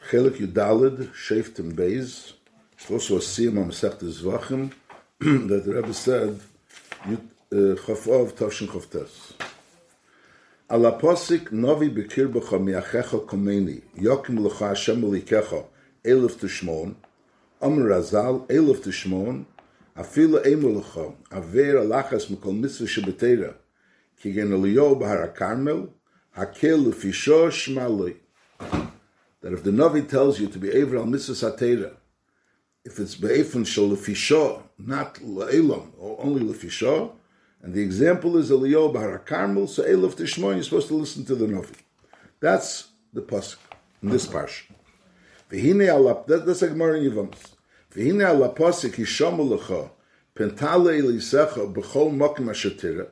Chelik Yudalid, Sheftim Beis. It's also a siyam on Masechta Zvachim that the Rebbe said, Chafov Toshin Chavtes. Ala posik novi bekirbacha miachecha komeni yokim lecha Hashem elikecha elef tishmon Amr Razal elef tishmon afila eimu lecha aver alachas mikol mitzvah shebetera kigen Eliyahu b'har HaKarmel hakel lefisho shmaloi. That if the Navi tells you to be Eivra al Mitzvah Satera, if it's Be'efon Shal Lefisho, not Le'elam, or only Lefisho, and the example is Eliyahu B'har HaKarmel, so Elef Tishmoin, you're supposed to listen to the Navi. That's the pasuk in this parsha. V'hine ala, that's a Gemara in Yevamos. V'hine ala pasuk Hishamu Lecha, Pentale Elisecha B'chol Mokim HaShatira.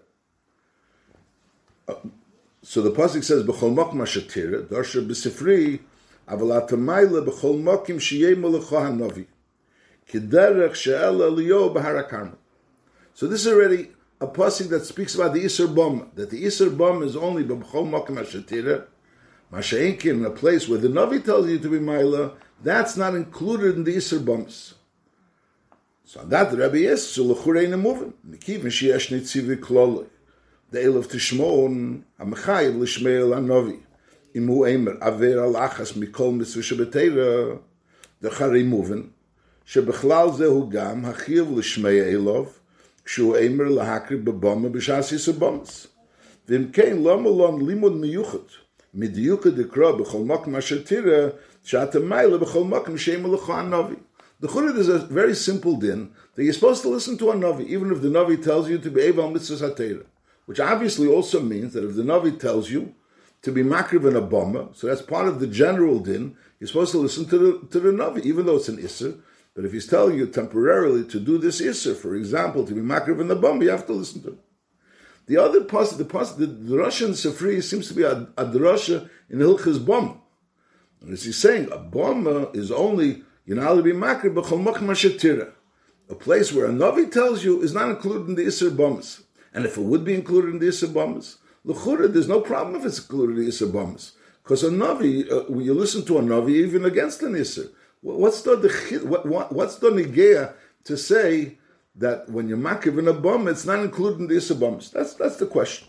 So the pasuk says B'chol Mokim HaShatira, Darsha B'Sifri, אבל התמיילה בכל מוקים שיהיה מלאכו הנובי. כדרך שאל אליהו בהר הכרמל. So this is already a passage that speaks about the Isser Bom, that the Isser Bom is only b'chol mokim hashatira, masha'enkin, in a place where the Navi tells you to be Maila, that's not included in the Isser Boms. So on that the Rebbe is, so l'churein moving. Mikiv sheyesh nitzivi kloloi. The Elef Tishmon, ha-mechayiv l'shmeil ha-Navi. Imu Eimer, Aver al-Achas Mikol Mitzvah Shebetera, the Chari Movin, Shebechlal Zehu Gam, Hachiv L'Shmei Elov, Kshu Eimer L'Hakri B'Bama B'Shas Yisabams. V'im Kein Lomalon Limud Miyuchat, Midiyuka Dekra B'Chol Mokim Asher Shata Maila B'Chol Mokim Shema L'Cha Navi. The Churid is a very simple din, that you're supposed to listen to a Navi, even if the Navi tells you to be Eval Mitzvah Satera, which obviously also means that if the Navi tells you to be makriv in a bomba, so that's part of the general din. You're supposed to listen to the Navi, even though it's an Isser. But if he's telling you temporarily to do this Isser, for example, to be makriv in the bomba, you have to listen to him. The other pasuk, the Russian Sefri seems to be a drasha in Hilchas bomba. And as he's saying, a bomba is only, you're not allowed to be makriv, b'chol mokim hashatira. A place where a Navi tells you is not included in the Isser bombas. And if it would be included in the Isser bombas, L'chura, there's no problem if it's included in Isser Bombas. Because a Navi, when you listen to a Navi, even against an Isser, what's the Negea to say that when you're Makiv in a bomb, it's not included in the Isser Bombas? That's the question.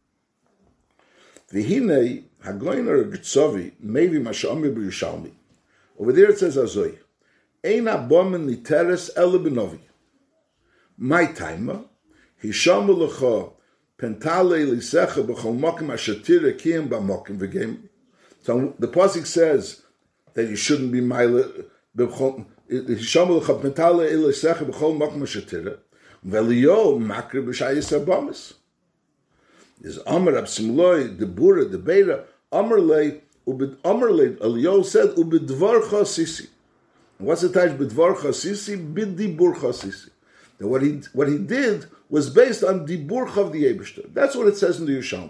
V'hinei, hagoyner gitzovi, maybe masha'ami b'yushalmi. Over there it says Azoi, Ein abomen niteres ele b'novi. My timer, hishamu l'cha, Pentale lisecha b'chol mokim ashatira kiyim b'mokim v'gem. So the pasuk says that you shouldn't be ma'ila b'chol hishamu l'cha pentale lisecha b'chol mokim ashatira v'eliyo makri b'shayis abamis. There's Amar Absimloi, the Bura, the Beira, Amarle Eliyo said ubidvarcha sisi. What's the title bidvarcha sisi? Biddiburcha sisi. That what he did was based on Diburch of the Eibishter. That's what it says in the Yerushalmi.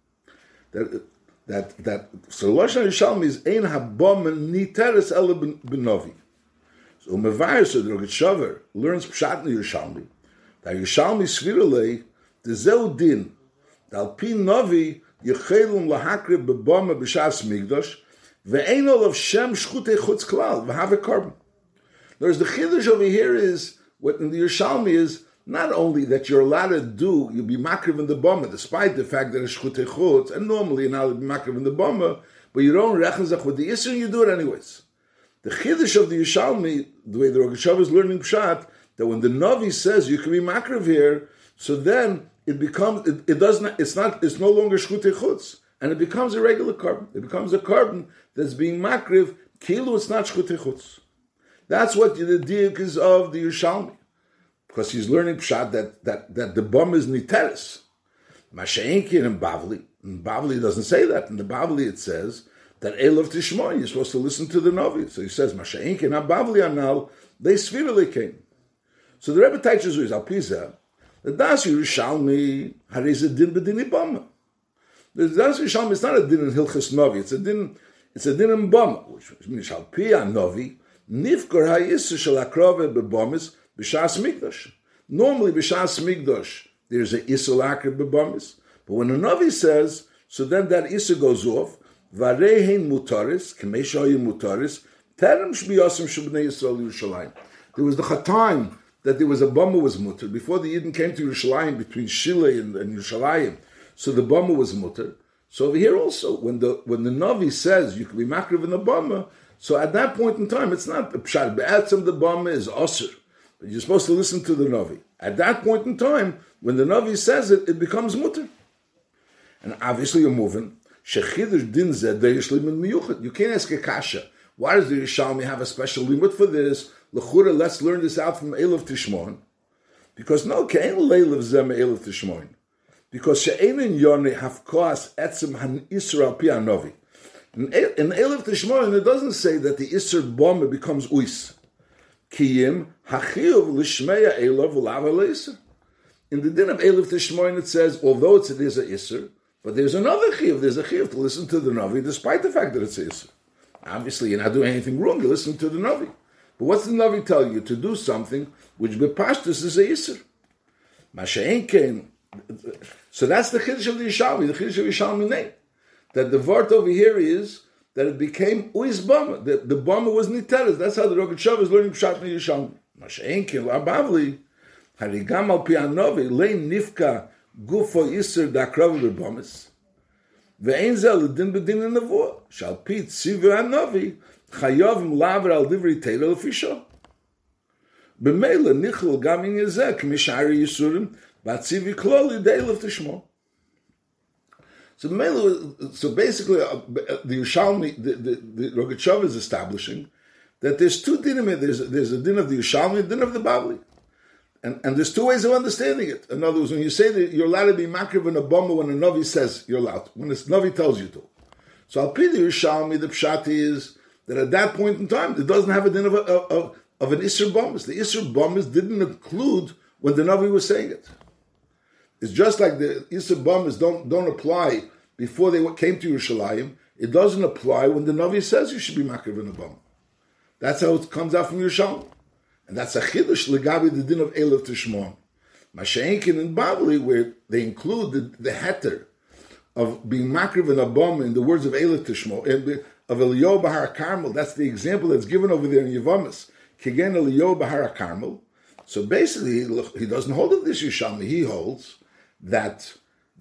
That so Lashon Yerushalmi is Ein Habom Niteres Ele B'Novi. So Mevayer so the Rogat Shover learns Pshat in the Yerushalmi. That Yerushalmi Svirelei the Zeu Din Dal Pi Novi Yechelum Lahakre B'Boma B'Shas Migdosh Ve'ein Olav Shem Shchutei Chutz Klal V'Have Carbon. Whereas the Chiddush over here is what in the Yerushalmi is not only that you're allowed to do, you'll be makriv in the bomba, despite the fact that it's chutei chutz, and normally you're not allowed to be makriv in the bomba, but you don't rechazach with the Isser, and you do it anyways. The chiddush of the Yerushalmi, the way the Rosh Hashanah is learning pshat, that when the Navi says you can be makriv here, so then it becomes it's no longer chutei chutz, and it becomes a regular carbon. It becomes a carbon that's being makriv, kilu it's not chutei chutz. That's what the diuk is of the Yerushalmi. Because he's learning pshat that the bum is niteres. Masha'enkin and Bavli. And Bavli doesn't say that. In the Bavli it says that Elov Tishmoy, you're supposed to listen to the Navi. So he says, Masha'enkin and Bavli anal, they svirally came. So the Rebbe teaches is Alpiza, the Das Yerushalmi hariz a din b'dini bama. The Das Yerushalmi is not a din in Hilchas Navi, it's a din in bama, which means Alpi an Navi, nifkor ha'yisr shel akrove b'bamis, B'Shas Migdosh. Normally, B'Shas Migdosh, there's a Isser Lakir B'Bamis. But when a Navi says, so then that Isser goes off, Varehin mutaris, k'meishayu mutaris, terem shbiyasim shebnei Yisrael Yerushalayim. There was the time that there was a bama was mutter before the Yidden came to Yerushalayim between Shilei and Yerushalayim. So the bama was mutter. So over here also, when the Navi says you can be makriv in the bama, so at that point in time, it's not pshat be'atzim the bama is osir. But you're supposed to listen to the Navi. At that point in time, when the Navi says it, it becomes mutter. And obviously you're moving. Shechidush din zeh deish limud miyuchad. You can't ask a kasha. Why does the Yerushalmi have a special limud for this? L'chura, let's learn this out from Eilav Tishmon. Because no, kein leilav zeh me'Eilav Tishmon. Because she'einin yoni hafkoas etzem han isra al pi hanovi. In Eilav Tishmon, it doesn't say that the isra bomba becomes uis. Kiyim hachiyuv l'shmeya Eilav v'lav ha'leisr. In the din of Eilav Tishmon, it says, although it is a isra, but there's another chiyuv. There's a chiyuv to listen to the Navi, despite the fact that it's a isra. Obviously, you're not doing anything wrong. You're listening to the Navi. But what's the Navi tell you? To do something which bepashtus is a yisr. Masha'en came. So that's the Chiddush of the Yerushalmi. The Chiddush of Yerushalmi name. That the vart over here is that it became uis bama. The bama was niteres. That's how the Rogat Shav is learning pshat in the Yerushalmi. Masha'en came. Abavli harigam al pi hanovi lein nifka gufo yisr dakrav bebamis. Ve'ein zeh l'din b'din ha'nevuah. Shal pi tzivu hanovi chayovim laver al divri teira l'fisho. B'meila nichlol gam in yezeh k'mishari yisurim b'atzivi kloli de'elav tishmo. So basically, the Yerushalmi, the Rogat Shav is establishing that there's two dinim. There's a din of the Yerushalmi, a din of the Bavli. And there's two ways of understanding it. In other words, when you say that you're allowed to be makriv in a bama when a Navi says you're allowed, when the Navi tells you to. So al pi the Yerushalmi, the pshat is that at that point in time, it doesn't have a din of an Isser Bombas. The Isser Bombas didn't include when the Navi was saying it. It's just like the Isser Bombas don't apply before they came to Yerushalayim. It doesn't apply when the Navi says you should be makriv in a bama. That's how it comes out from Yerushalmi. And that's a chiddush legabi the din of Eilav Tishmon. Masha'enkin and Bavli, where they include the heter of being makriv and abom in the words of Eilav Tishmon, of Eliyahu Bahar Carmel. That's the example that's given over there in Yevamis. Kigen Eliyahu Bahar Carmel. So basically, he doesn't hold of this Yerushalmi. He holds that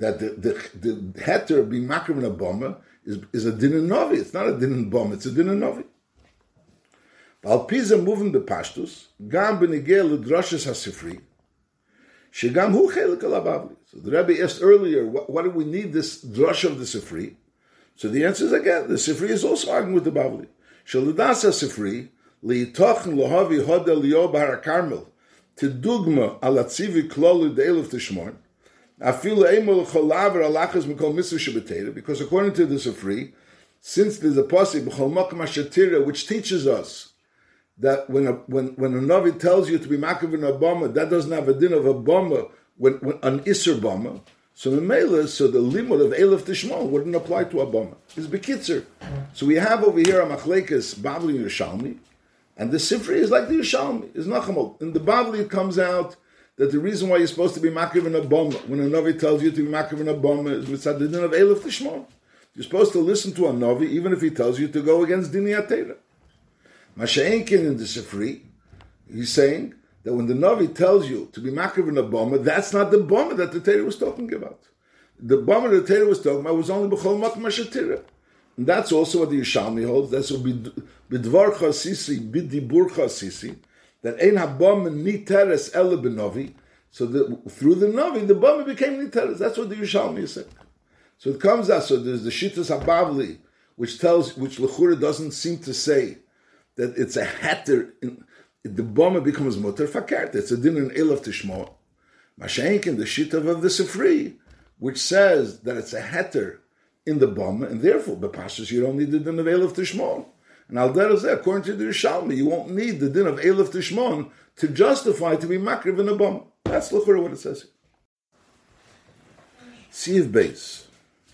the heter of being makriv and abom is a din in Novi. It's not a din in bom. It's a din in Novi. Al Pisa moving the pashtus, gam benegel l'drashas hasifri, shegam hu chelik alabavli. So the Rebbe asked earlier, what do we need this drush of the Sifri? So the answer is again, the Sifri is also arguing with the Bavli. Shaladas hasifri liitochen lohavi hod Eliyahu Bahar Carmel tidugma alatzivi klolu de'elav tishmon afilu emol cholaver alachas mikol mitzvah shebetera, because according to the Sifri, since there's a pasuk b'chol makom hashatira which teaches us that when a Navi tells you to be makav in a bama, that doesn't have a din of a bama when an iser bama. So the limud of Eilav Tishmon wouldn't apply to a bama. It's bekitzer. So we have over here a machlekes Bavli Yerushalmi, and the Sifri is like the Yerushalmi. Is nachamol. In the Bavli it comes out that the reason why you're supposed to be makav in a bama when a Navi tells you to be makav in a bama is mitzad the din of Eilav Tishmon. You're supposed to listen to a Navi even if he tells you to go against Dini Atera. Masha'enkin in the Sifri, he's saying that when the Navi tells you to be makriv in a bama, that's not the bama that the Torah was talking about. The bama that the Torah was talking about was only b'chol makom hashatira. And that's also what the Yerushalmi holds. That's what b'dvar chasisi, b'dibur chasisi, that ein ha-bama niteres ele b'navi. So through the Navi, the bama became niteres. That's what the Yerushalmi is saying. So it comes out, so there's the Shittas HaBavli, which L'chura doesn't seem to say that it's a heter, the bama becomes muter fakert. It's a din in Eilav Tishmo. Masha'enkin, the shita of the Sifri, which says that it's a heter in the bama, and therefore, b'pashtus, you don't need the din of Eilav Tishmo. And al derezeh, according to the Yerushalmi, you won't need the din of Eilav Tishmo to justify to be makriv in the bama. That's l'chura what it says here. Siv Beis.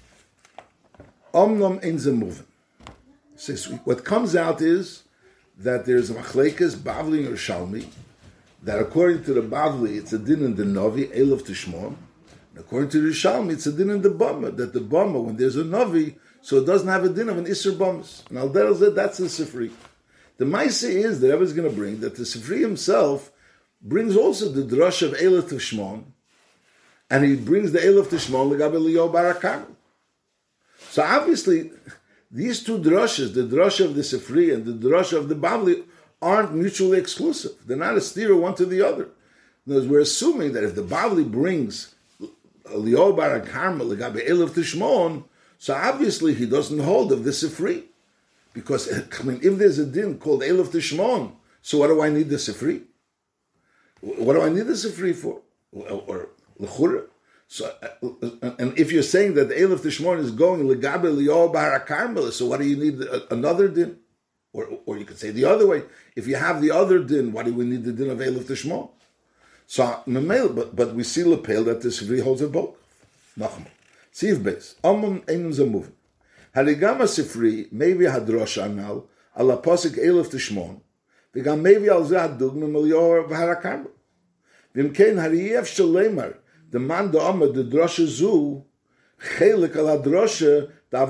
Omnom ein ze moving. What comes out is that there's a machlekes Bavli and Yerushalmi, that according to the Bavli, it's a din in the Navi, Eilav Tishmon, and according to the Yerushalmi, it's a din in the Bama, that the Bama, when there's a Navi, so it doesn't have a din of an Isser Bombs. And Al-Derel said that's the Sifri. The Maisa is that Rebbe is going to bring that the Sifri himself brings also the drush of Eilef Tishmon, and he brings the Eilef Tishmon L'Gabe Eliyahu Bar HaKarmel. So obviously, these two drushes, the drush of the Sifri and the drush of the Bavli, aren't mutually exclusive. They're not a steer one to the other. In other words, we're assuming that if the Bavli brings Eliyahu Bar HaKarmel L'Gabe Eilef Tishmon, so obviously he doesn't hold of the Sifri. Because, I mean, if there's a din called Eilef Tishmon, so what do I need the Sifri? What do I need the Sifri for? Or L'chura? So, and if you're saying that the Eilef Tishmon is going L'gabe Eliyahu Bar HaKarmel, so what do you need another din? Or you could say the other way. If you have the other din, why do we need the din of Eilef Tishmon? So, but we see Lepel that the Sifri holds it both. Nachman. Siv Beis. Amon Einun Zamuvin. Harigama Sifri, maybe Hadrosh Anal, ala Posik Eilef Tishmon, v'gam maybe al Zeh Hadugma Eliyahu Bar HaKarmel. V'imkein Hariyef Shalemar, the man da Amar, the Drosha Zu, Chelik al Hadrosha, the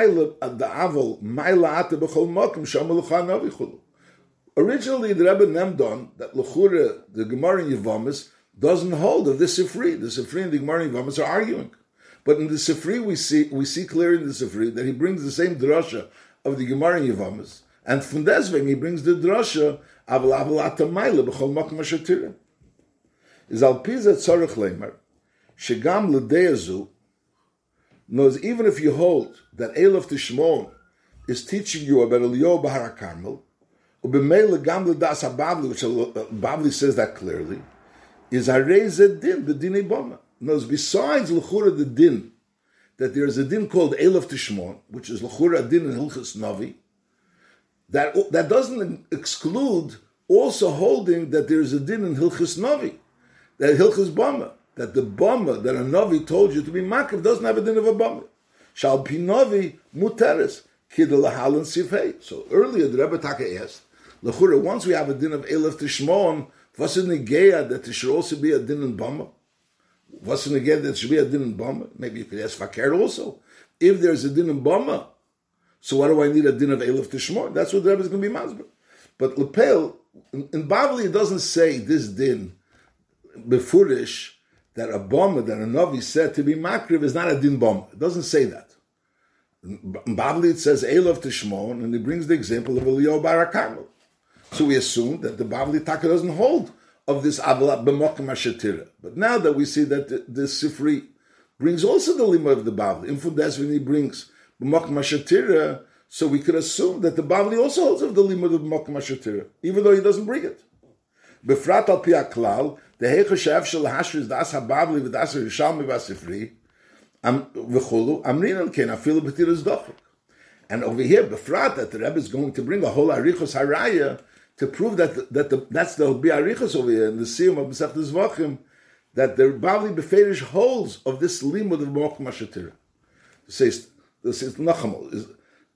Aval Maila Ate B'chol Mokim, Shom Elucha Novi Chulu. Originally, the Rebbe Nemdon, that L'chura, the Gemara in Yevamis, doesn't hold of the Sifri. The Sifri and the Gemara in Yevamis are arguing. But in the Sifri, we see clearly in the Sifri that he brings the same drasha of the Gemara in Yevamis, and from deswegen he brings the drasha aval atamayla b'chol makom asher tireh. Is al piza tzarich leimer shegam l'deyazu knows even if you hold that Eilef Tishmon is teaching you about Eliyahu Bar HaKarmel, u'b'meila gam l'das haBavli, which Bavli says that clearly, is harei zeh din b'dinei bama. Knows besides l'chura the din, that there is a din called Eilef Tishmon, which is l'chura a din in Hilchas Navi, that doesn't exclude also holding that there is a din in Hilchas Navi, that Hilchas Bama, that the Bama that a Navi told you to be Makiv doesn't have a din of a Bama. Shal pi Navi muteres kidel lahalan sifei. So earlier the Rebbe Taka asked, l'chura, once we have a din of Eilef Tishmon, what's in the Geya that there should also be a din in Bama? What's in the Geya that should be a din in Bama? Maybe you could ask Fakir also. If there's a din in Bama, so why do I need a din of Eilef Tishmon? That's what the Rebbe is going to be mazber. But Lepel, in Bavli, it doesn't say this din befurish that a Bama, that a Navi said to be Makriv is not a din Bama. It doesn't say that. In Bavli it says Eilef Tishmon, and he brings the example of Eliyahu Bar HaKarmel. So we assume that the Bavli Taka doesn't hold of this Avalat B'mokim HaShetira. But now that we see that the Sifri brings also the Lima of the Bavli, in Fundes when he brings B'mokim HaShetira, so we could assume that the Bavli also holds of the Lima of the B'mokim HaShetira, even though he doesn't bring it. Befrat al pi haklal, the Heicha She'ef Shel Hashriz Das HaBavli V'das HaYishalmi V'Sifri, V'chulu, Amrin al Ken, Afilu B'tiras Dochuk. And over here, Befrat, that the Rebbe is going to bring a whole Arichos Haraya, to prove that's the Bi'arichas over here in the Siyum of Masechet Zvachim, that the Bavli Beferish holds of this limud of B'mokim HaShetira. It says Nachamol.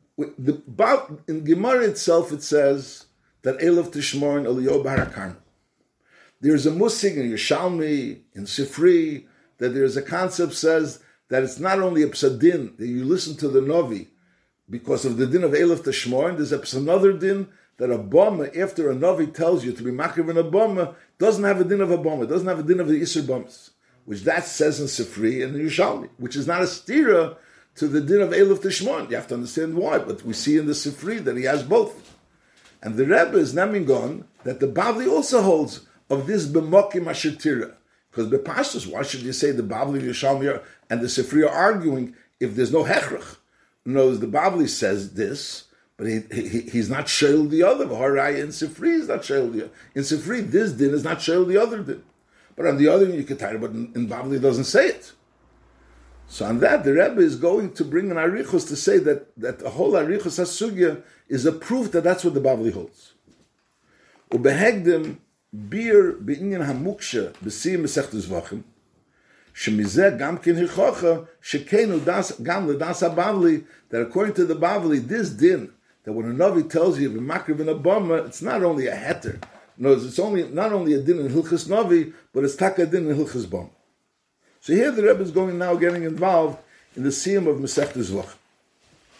In Gemara itself it says that Eilef Tishmon Eliyahu Bar HaKarmel. There's a musig in Yerushalmi, in Sifri, that there's a concept says that it's not only a psadin that you listen to the Navi because of the din of Eilef Tishmon, there's another din that a Bama, after a Navi tells you to be Makriv in a Bama, doesn't have a din of a Bama, doesn't have a din of the Isser Bamas, which that says in Sifri and in Yerushalmi, which is not a stira to the din of Eilef Tishmon. You have to understand why, but we see in the Sifri that he has both. And the Rebbe is namingon that the Bavli also holds of this B'mokim HaShetira. Because B'pashtus, why should you say the Bavli, Yerushalmi, and the Sifri are arguing if there's no Hechrach? No, the Bavli says this, but he's not sheil the other. Haraya in Sifri is not sheil the other. In Sifri, this din is not sheil the other din. But on the other din, you can tell, but in Bavli it doesn't say it. So on that, the Rebbe is going to bring an Arichos to say that the whole Arichos HaSugya is a proof that that's what the Bavli holds. Ubehegdim bir b'inyan hamuksha b'siyim Masechet Zvachim shemizeh gam ken hichocha shekenu das gam ledas haBavli, that according to the Bavli, this din, that when a Navi tells you you're makriv in a Bama, it's not only a heter. No, it's not only a din in Hilchas Navi, but it's taka din in Hilchas Bama. So here the Rebbe is getting involved in the siyum of Masechet Zvachim.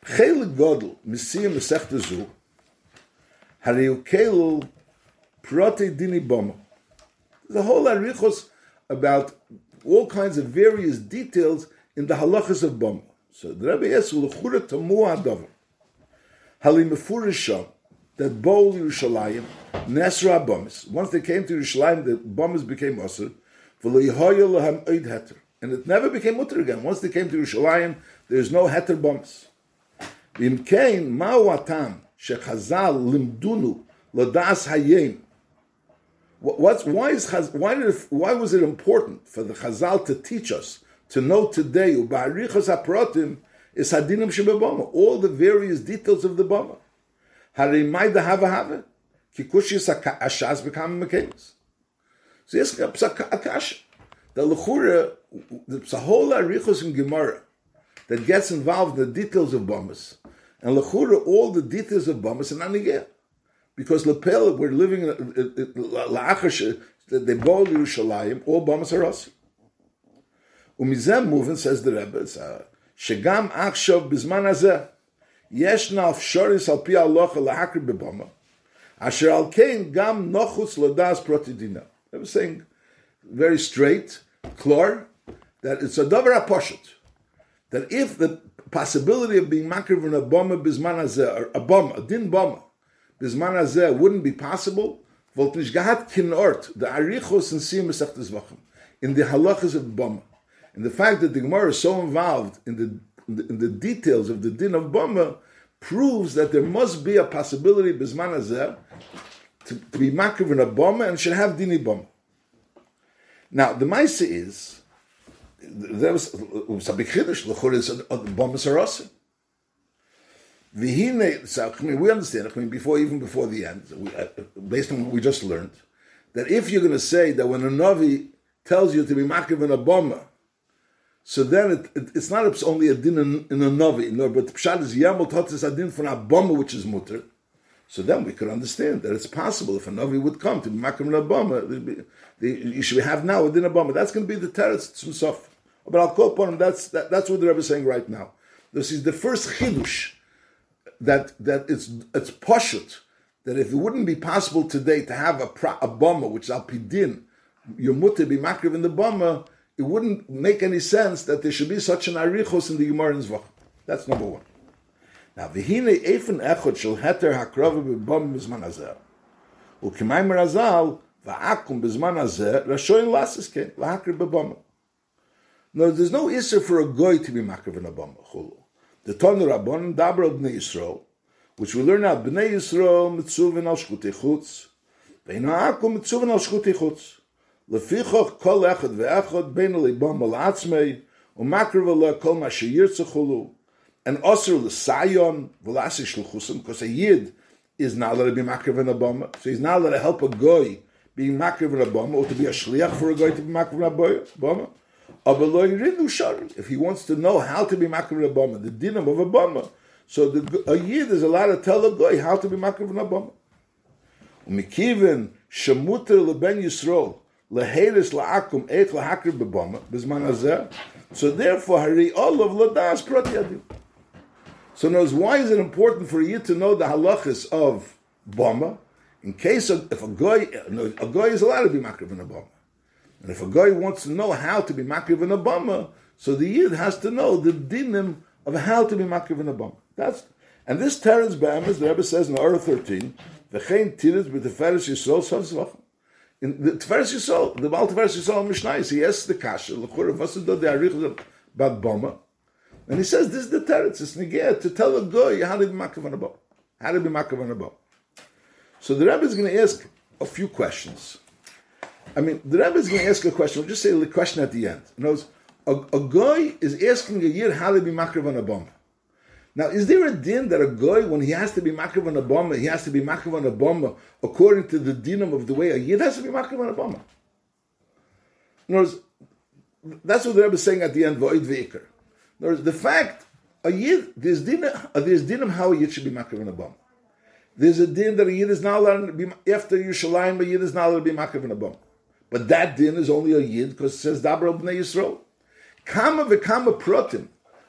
Chelik Godel, Messiah Mesechta Zu, Hariu Kelul, Prote Dini Bama. There's a whole arichos about all kinds of various details in the halachas of Bama. So the Rebbe asks, L'chura Tamu Hadavar, Halim Mefurisham, that Bol Yerushalayim, Nesra Bamis. Once they came to Yerushalayim, the Bamis became Asr, V'loihoya Lahem Eid Heter. And it never became mutter again. Once they came to Yerushalayim, there's no Heter Bamis. V'imkein Ma'u Atam, Shechazal Limdunu, Ladas Hayim. Why was it important for the Chazal to teach us, to know today, Uba'arichas HaProtim, is Hadinim Shebebama, all the various details of the Bama. Harimai da hava kikushis ashas become mekanis. So yes, akasha. The lechura, the whole arichos in Gemara that gets involved in the details of Bamas, and lechura all the details of Bamas and anigeh, because lepel we're living in la'achash that they bowl Yerushalayim, all Bamas are us. Umizem moving, says the Rebbe, shegam achshav bizman hazeh. Yeshna afshoris al pi halacha lahakir bebama, asher al kein gam nochutz ladas protidina. They were saying very straight, clear, that it's a davar haposhut, that if the possibility of being makriv in a bama bizman hazeh, or a bama, a din bama, bizman hazeh wouldn't be possible, volt nish gahat kinort, the arichos and siyum mesechta zvachim, in the halachas of the bama. And the fact that the Gemara is so involved in the details of the din of Bama proves that there must be a possibility Bizman Hazeh to be makriv in a Bama and should have dini Bama. Now the Maisa is there was a big chiddush. L'chor is Bama Sarasa. V'hine, so we understand. Even before the end, based on what we just learned, that if you're going to say that when a Navi tells you to be makriv in a Bama, so then it's not only a din in a Navi, no, but Pshat is Yamel Totis a din for a Bama, which is mutter. So then we could understand that it's possible if a Navi would come to be makriv in a Bama, you should have now a din a Bama. That's going to be the teretz tzum. But I'll call upon him. That's what the Rebbe is saying right now. This is the first chidush that it's poshut, that if it wouldn't be possible today to have a Bama, which is al pidin, your mutter be makriv in the Bama, it wouldn't make any sense that there should be such an arichos in the Gemara in Zvach. That's number one. Now, v'hine efen echot shel heter hakrova b'bam b'zman hazeh, u'k'mayim razal v'akum b'zman hazeh rashoyin lasis ken l'hakri b'bam. No, there's no issue for a goy to be makriv in a bama. Chulu. The Tonu Rabbanon dabra b'nei Yisrael, which we learn out b'nei Yisrael mitzuvin al shkutei chutz, v'hine akum mitzuvin al shkutei chutz. Lefichoch kol echad ve'echad beinu leibam al'atzmei u'makriv ala kol ma sheyirtzeh chulu, and osir l'sayon v'lasi shluchusim, because a yid is not allowed to be makriv in a bama, so he's not allowed to help a goy being makriv in a bama, or to be a shliach for a goy to be makriv in a bama. If he wants to know how to be makriv in a bama, the dinam of a bama, so a yid is allowed to tell a goy how to be makriv in a bama. U'mikiven shemuter leben Yisrael leheres la'akum eich lahakriv b'bama b'zman hazeh. So therefore, hari all of ladas protyadim. So knows why is it important for you to know the halachas of bama? In case of if a goy is allowed to be makriv in a bama, and if a goy wants to know how to be makriv in a bama, so the yid has to know the dinim of how to be makriv in a bama. And this teretz b'emes, the Rebbe says in Orah 13, v'chein tiretz b'teferes Yisrael savzvachim. In the Tiferes Yisrael, the Baal Tiferes Yisrael Mishnayos, he asks the kasha, l'chura v'asudot the arichos about bama, and he says this is the teretz, it's negeh to tell a goy how to be makriv on a bama, how to be makriv on a bama. So the Rebbe is going to ask a few questions. The Rebbe is going to ask a question. We'll just say the question at the end. In other words, a goy is asking a yid how to be makriv on a bama. Now, is there a din that a goy, when he has to be makriv on a bama, he has to be makriv on a bama according to the dinam of the way a yid has to be makriv on a bama? In other words, that's what the Rebbe is saying at the end, v'oid v'ikar. In other words, the fact, a yid, there's dinam how a yid should be makriv on a bama. There's a din that a yid is not allowed to be, after Yerushalayim, a yid is not allowed to be makriv on a bama. But that din is only a yid because it says Dabra b'nei Yisrael. Kama v'kama protim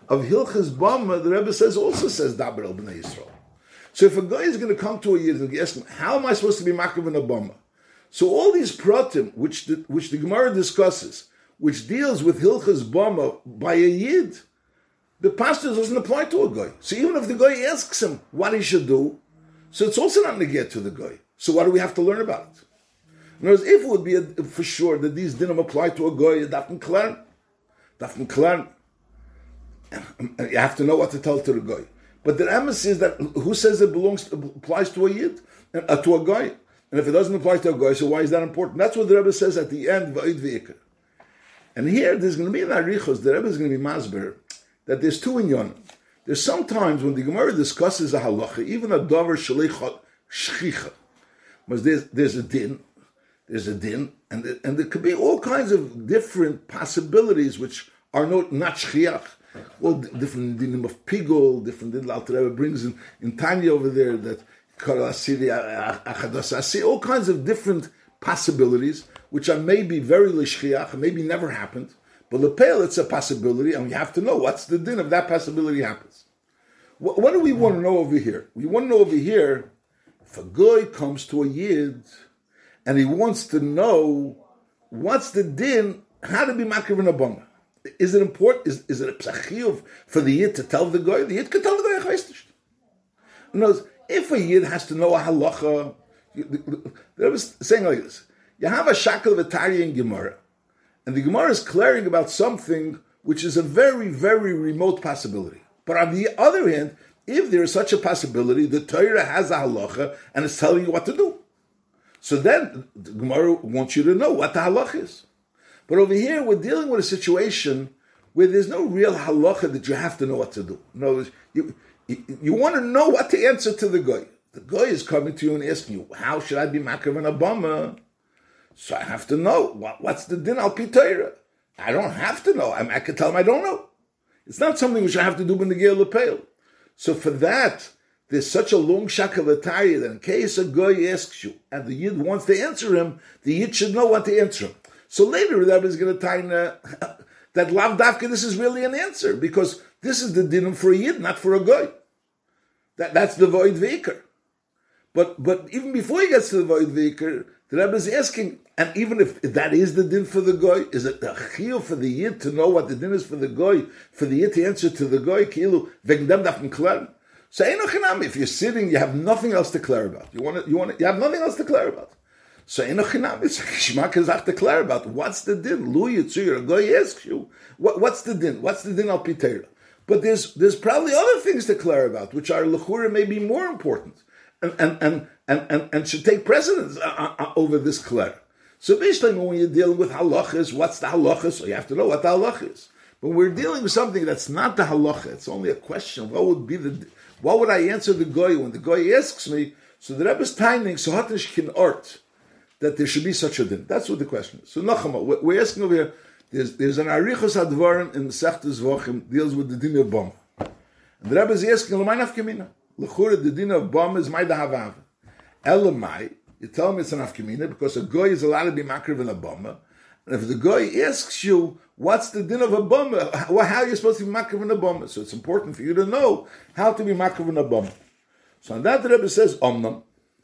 of Hilchas Bama, the Rebbe also says Daber el Bnei Yisrael. So if a guy is going to come to a Yid and ask him, how am I supposed to be Makav in a Bama? So all these pratim, which the Gemara discusses, which deals with Hilchas Bama by a Yid, the pastor doesn't apply to a guy. So even if the guy asks him what he should do, so it's also not negate to the guy. So what do we have to learn about it? In other words, if it would be for sure that these dinim apply to a guy, dafn klar, you have to know what to tell to the guy. But the emes is that who says it applies to a Yid, to a guy? And if it doesn't apply to a guy, so why is that important? That's what the Rebbe says at the end, v'oid v'ikar. And here, there's going to be an arichos, the Rebbe is going to be masber, that there's two inyonim. There's sometimes when the Gemara discusses a halacha, even a davar shalicha shchicha, but there's a din, and there could be all kinds of different possibilities which are not shchiach. Well, different dinim of pigul, different din. Alter Rebbe brings in Tanya over there that all kinds of different possibilities, which are maybe very l'shchiach, maybe never happened, but lepel it's a possibility, and we have to know what's the din if that possibility happens. What do we want to know over here? We want to know over here, if a guy comes to a Yid, and he wants to know what's the din, how to be makriv in a bama. Is it important? Is it a psachiyuv for the Yid to tell the guy? The Yid can tell the guy, in other words, if a Yid has to know a halacha, I was saying like this, you have a shakel v'tari in Gemara, and the Gemara is clearing about something which is a very, very remote possibility. But on the other hand, if there is such a possibility, the Torah has a halacha and is telling you what to do. So then the Gemara wants you to know what the halacha is. But over here, we're dealing with a situation where there's no real halacha that you have to know what to do. In other words, you want to know what to answer to the guy. The guy is coming to you and asking you, how should I be makriv an abama? So I have to know, what's the din al pi Torah? I don't have to know. I can tell him I don't know. It's not something which I have to do when the gear lepel. So for that, there's such a long shakavatari that in case a guy asks you and the Yid wants to answer him, the Yid should know what to answer him. So later the Rebbe is going to tie that lav dafka, this is really an answer, because this is the din for a Yid, not for a guy. That's the void v'ikar. But even before he gets to the void v'ikar, the Rebbe is asking, and even if that is the din for the guy, is it a chiyuv for the Yid to know what the din is for the guy, for the Yid to answer to the guy, kilu v'gdem dafn klar? So if you're sitting, you have nothing else to declare about. You have nothing else to declare about. So enochinam, it's shmak is to declare about. What's the din? Lu yitzur, a guy asks you, what's the din? What's the din al pi Torah? But there's probably other things to declare about, which are l'chura maybe more important, and should take precedence over this clear. So basically, when you're dealing with halachas, what's the halacha? So you have to know what the halacha is. But we're dealing with something that's not the halacha. It's only a question. What would I answer the goy when the goy asks me? So the Rebbe's timing, so hatish kin art, that there should be such a din. That's what the question is. So Nachama, we're asking over here, there's an arichos advarim in Masechtas Zvachim deals with the din of bam. And the Rebbe is asking, l'may nafkamina. L'chura, the din of bam is my dahavav. Elamai, you tell me it's an nafkamina because a goy is allowed to be makriv in a bama. And if the goy asks you, what's the din of a bama? How are you supposed to be makriv in a bama? So it's important for you to know how to be makriv in a bama. So on that the Rebbe says, omnam,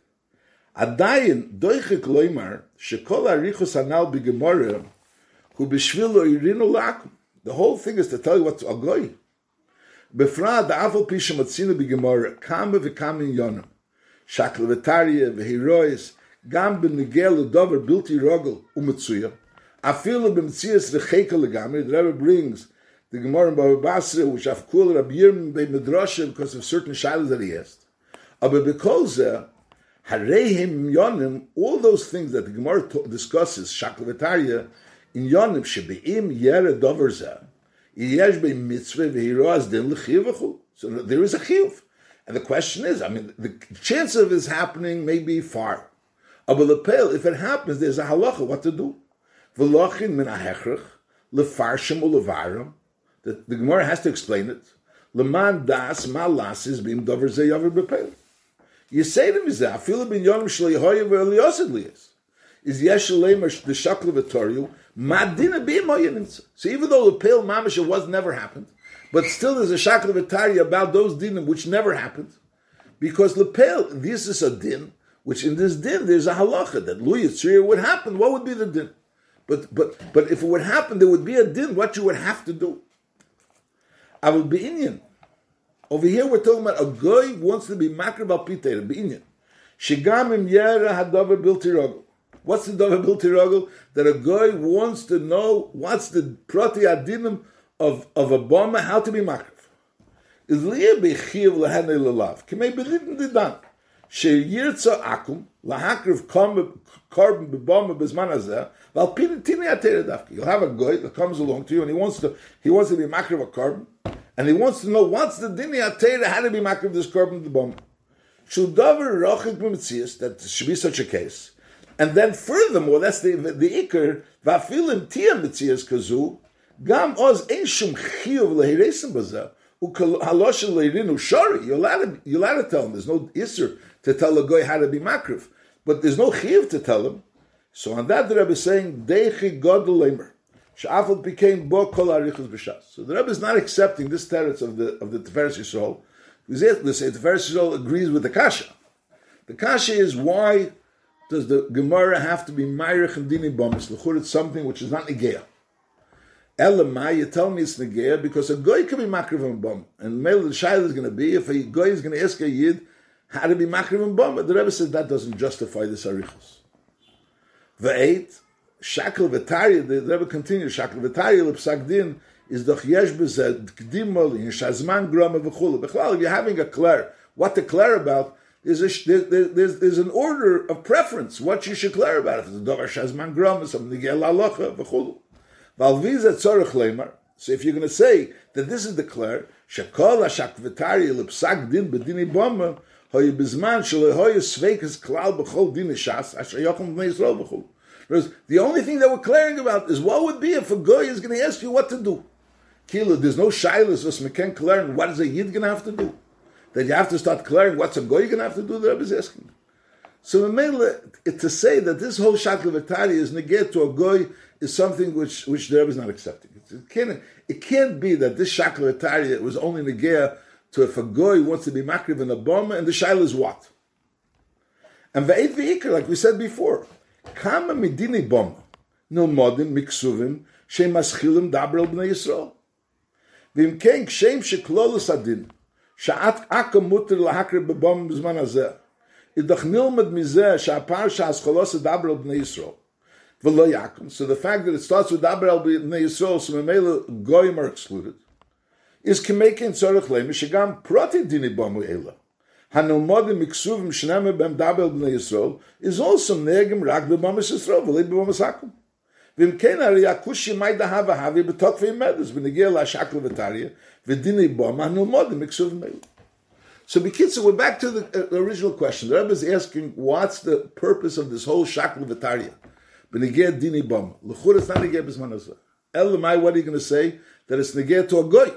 Adayin doichik loimar shekol arichos anal b'gemara hu b'shvilo irinu lakum. The whole thing is to tell you what's a goy. Befra da'afol pi shematzinu b'gemara kama v'kama yonam shakl v'tarya v'hirois gam b'negel u'dover bilti rogel u'metzuya afilu b'metzias rechekel legamri. The Rebbe brings the Gemara in Bava Basra, which afkul Rabbi Yirmiyah bei Midrasha because of certain shilas that he asked. Aber bekolzeh Harehim yonim, all those things that the Gemara discusses, shakl v'tarya, in yonim shebeim yere doverza, yesh be mitzvah v'hiroaz din l'chiyuv. So there is a chiyuv, and the question is, the chance of this happening may be far. Aber lepel, if it happens, there's a halacha what to do. V'lochin min ha'hechrach lefarshim u'levarim. The Gemara has to explain it. Leman das ma lasis b'im doverza yaver b'pel. You say to me, I feel bin yonim shlei hoyev v'eliyosid liyas. Is yeshalei the shakla v'toriu madina b'im hoyev. So even though the pale mamash was never happened, But still there's a shakla v'tarya about those dinim which never happened. Because lepel, this is a din, which in this din there's a halacha that Lu Yitzir would happen. What would be the din? But if it would happen, there would be a din, what you would have to do. I will be Inyan. Over here we're talking about a guy wants to be makrib al pitayr, be Inyan. Shigam im yera hadavar bilti rogel. What's the davar bilti rogel? That a guy wants to know what's the prati adinim of a bama, how to be makrib. Is liya bechiv lahanei lelav. Kimei belidin didan. She yirtza akum lahakriv carbon bebama bezman hazeh. Val pinitini atayr dafki. You'll have a guy that comes along to you and he wants to be makrib a carbon, and he wants to know what's the dini atayr, how to be makrib this carbon the bama. Shudavar rochik b'mitzias, that should be such a case. And then furthermore, that's the ikar, vafilim tia mitzias kazu, gam oz ein shum chiyuv lehiresim bazeh, u'haloshe leirinu shari. You're allowed to tell him. There's no isser to tell a guy how to be makriv, but there's no chiyuv to tell him. So on that the Rebbe is saying, deichi godel leimer, she'afal became bo kol arichus b'shas. So the Rebbe is not accepting this teretz of the Tiferes Yisrael. They say Tiferes Yisrael agrees with the kasha. The kasha is, why does the Gemara have to be Meirich and Dini Bomis? L'chur, it's something which is not Negeah. Elamai, you tell me it's Negeah, because a goy can be Makriv and Bom. And the Shaila is going to be, if a goy is going to ask a Yid how to be Makriv and Bom, the Rebbe says that doesn't justify this Arichos. V'eit, Shakel V'tarya, the Rebbe continues, Shakel V'tarya l'psak din, is doch yesh b'zeh k'dimol, in shazman grama v'chulu. B'chlal, if you're having a clear, what to clear about, there's an order of preference, what you should clear about. If it's a davar shazman grama, something to get la'alocha v'chulu. V'alviza tzorech leimar. So if you're going to say that this is the clear, shekol ha'shak v'tarya l'psak din b'dini b'oma, hoye b'zman shelo hoye sveikas klal b'chol din shas, asher yochum b'nei Yisrael v'chulu. The only thing that we're clearing about is what would be if a goy is going to ask you what to do. Kilo, there's no shilas was meken clearing. What is a yid going to have to do? That you have to start clearing what's a goy going to have to do. The Rebbe is asking. So to say that this whole shakla v'tari is negate to a goy is something which the Rebbe is not accepting. It can't be that this shakla v'tari was only negate to if a goy wants to be makriv in a bomba, and the shaila is what? And v'eit v'ikar, like we said before, kama midini bomba nilmodim miksuvim shem maschilim dabrel b'nei Yisrael. V'im ken kshem sheklolus adin sha'at akam muter lahakriv b'bom b'zman hazeh idach nilmad mizeh sha'apar sha'ascholos dabrel b'nei Yisrael v'lo yakum. So the fact that it starts with dabrel b'nei Yisrael, so memela goyim are excluded, is kemekin tzorech leim shegam proti dini bomu ela hanilmodim miksuvim shneme b'em dabrel b'nei Yisrael is also negim rak b'bom Yisrael v'lei b'bom asakum. V'im ken ari akushi may dahava havi b'tok v'imedus v'negir la'shakla v'tarya v'dini bom hanilmodim miksuvim ela. So B'kitzur, we're back to the original question. The Rebbe is asking, what's the purpose of this whole shakla v'tarya? B'negir dini bom. L'chur, it's not negir b'zman hazeh. Elamai, what are you going to say? That it's negir to a goy.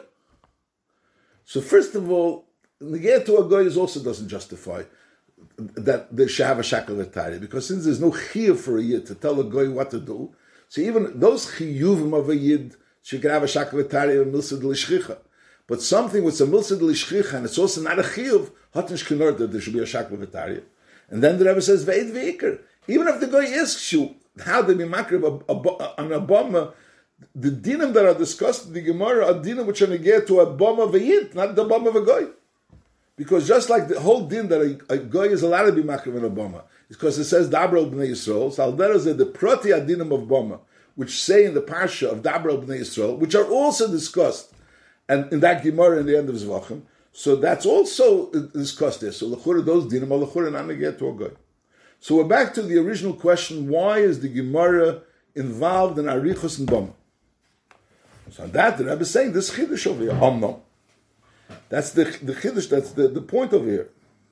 So first of all, negir to a goy also doesn't justify that they should have a shakla v'tarya, because since there's no chiyuv for a yid to tell a goy what to do, so even those chiyuvim of a yid, she can have a shakla v'tarya and milsa d'lishchicha. But something with a milsa d'lishchicha, and it's also not a chiyuv, hatnish kinor that there should be a shakla v'tarya. And then the Rebbe says, ve'ed ve'ikar. Even if the guy asks you how they be makrib on a bomba, the dinim that are discussed in the Gemara are dinim which are negate to a bomba v'yid, not the bomba of a goy. Because just like the whole din that a goy is allowed to be makrib on a bomba, is because it says dabrel b'nei Yisrael, so there is the proti adinim of bomba, which say in the parsha of dabrel b'nei Yisrael, which are also discussed, and in that Gemara in the end of Zvachim, so that's also discussed there. So l'chura those dinim are l'chura not negate to a goy. So we're back to the original question: why is the Gemara involved in arichos and bomba? So on that, the Rebbe is saying this chiddush over here. Omno. That's the chiddush. That's the point over here.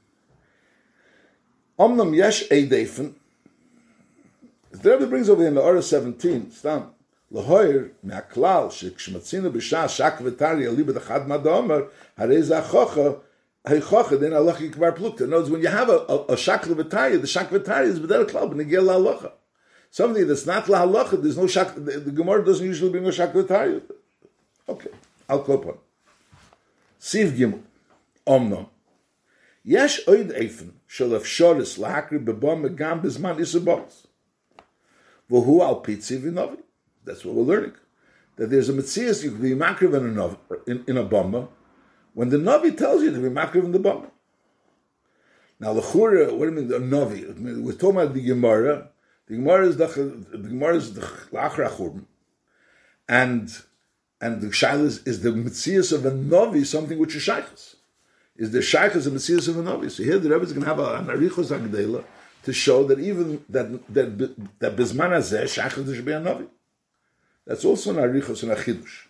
Omnam yesh eidefen. The Rebbe brings over here in the Orah 17. Stam lahoyer me'aklal shekshmatzina b'shah shak v'tarya liba dechad madomer harei zachocha heichocha then halacha yikvar plukta. In other words, when you have a shak v'tarya, the shak v'tarya is b'derech klal b'negel halacha. Something that's not la halacha, there's no shak. The Gemara doesn't usually bring a shak v'tarya. Okay, I'll go upon. Siv Gimel. Omnom. Yesh oid eifen shel afshoris lahakri bebom gam bezman isabos. V'hu al pitzi v'novi. That's what we're learning. That there's a metzias you can be makriv in a bomba when the Navi tells you to be makriv in the bomba. Now the Chura, what do you mean the Navi? I mean, we're talking about the Gemara. The Gemara is the Lachra Churban. And the Shaila is the metzias of a Navi something which is shaychus? Is the shaychus a metzias of a Navi? So here the Rebbe is going to have an arichos agdela to show that even that Bizman Hazeh shaychus there should be a Navi. That's also an arichos and a chidush.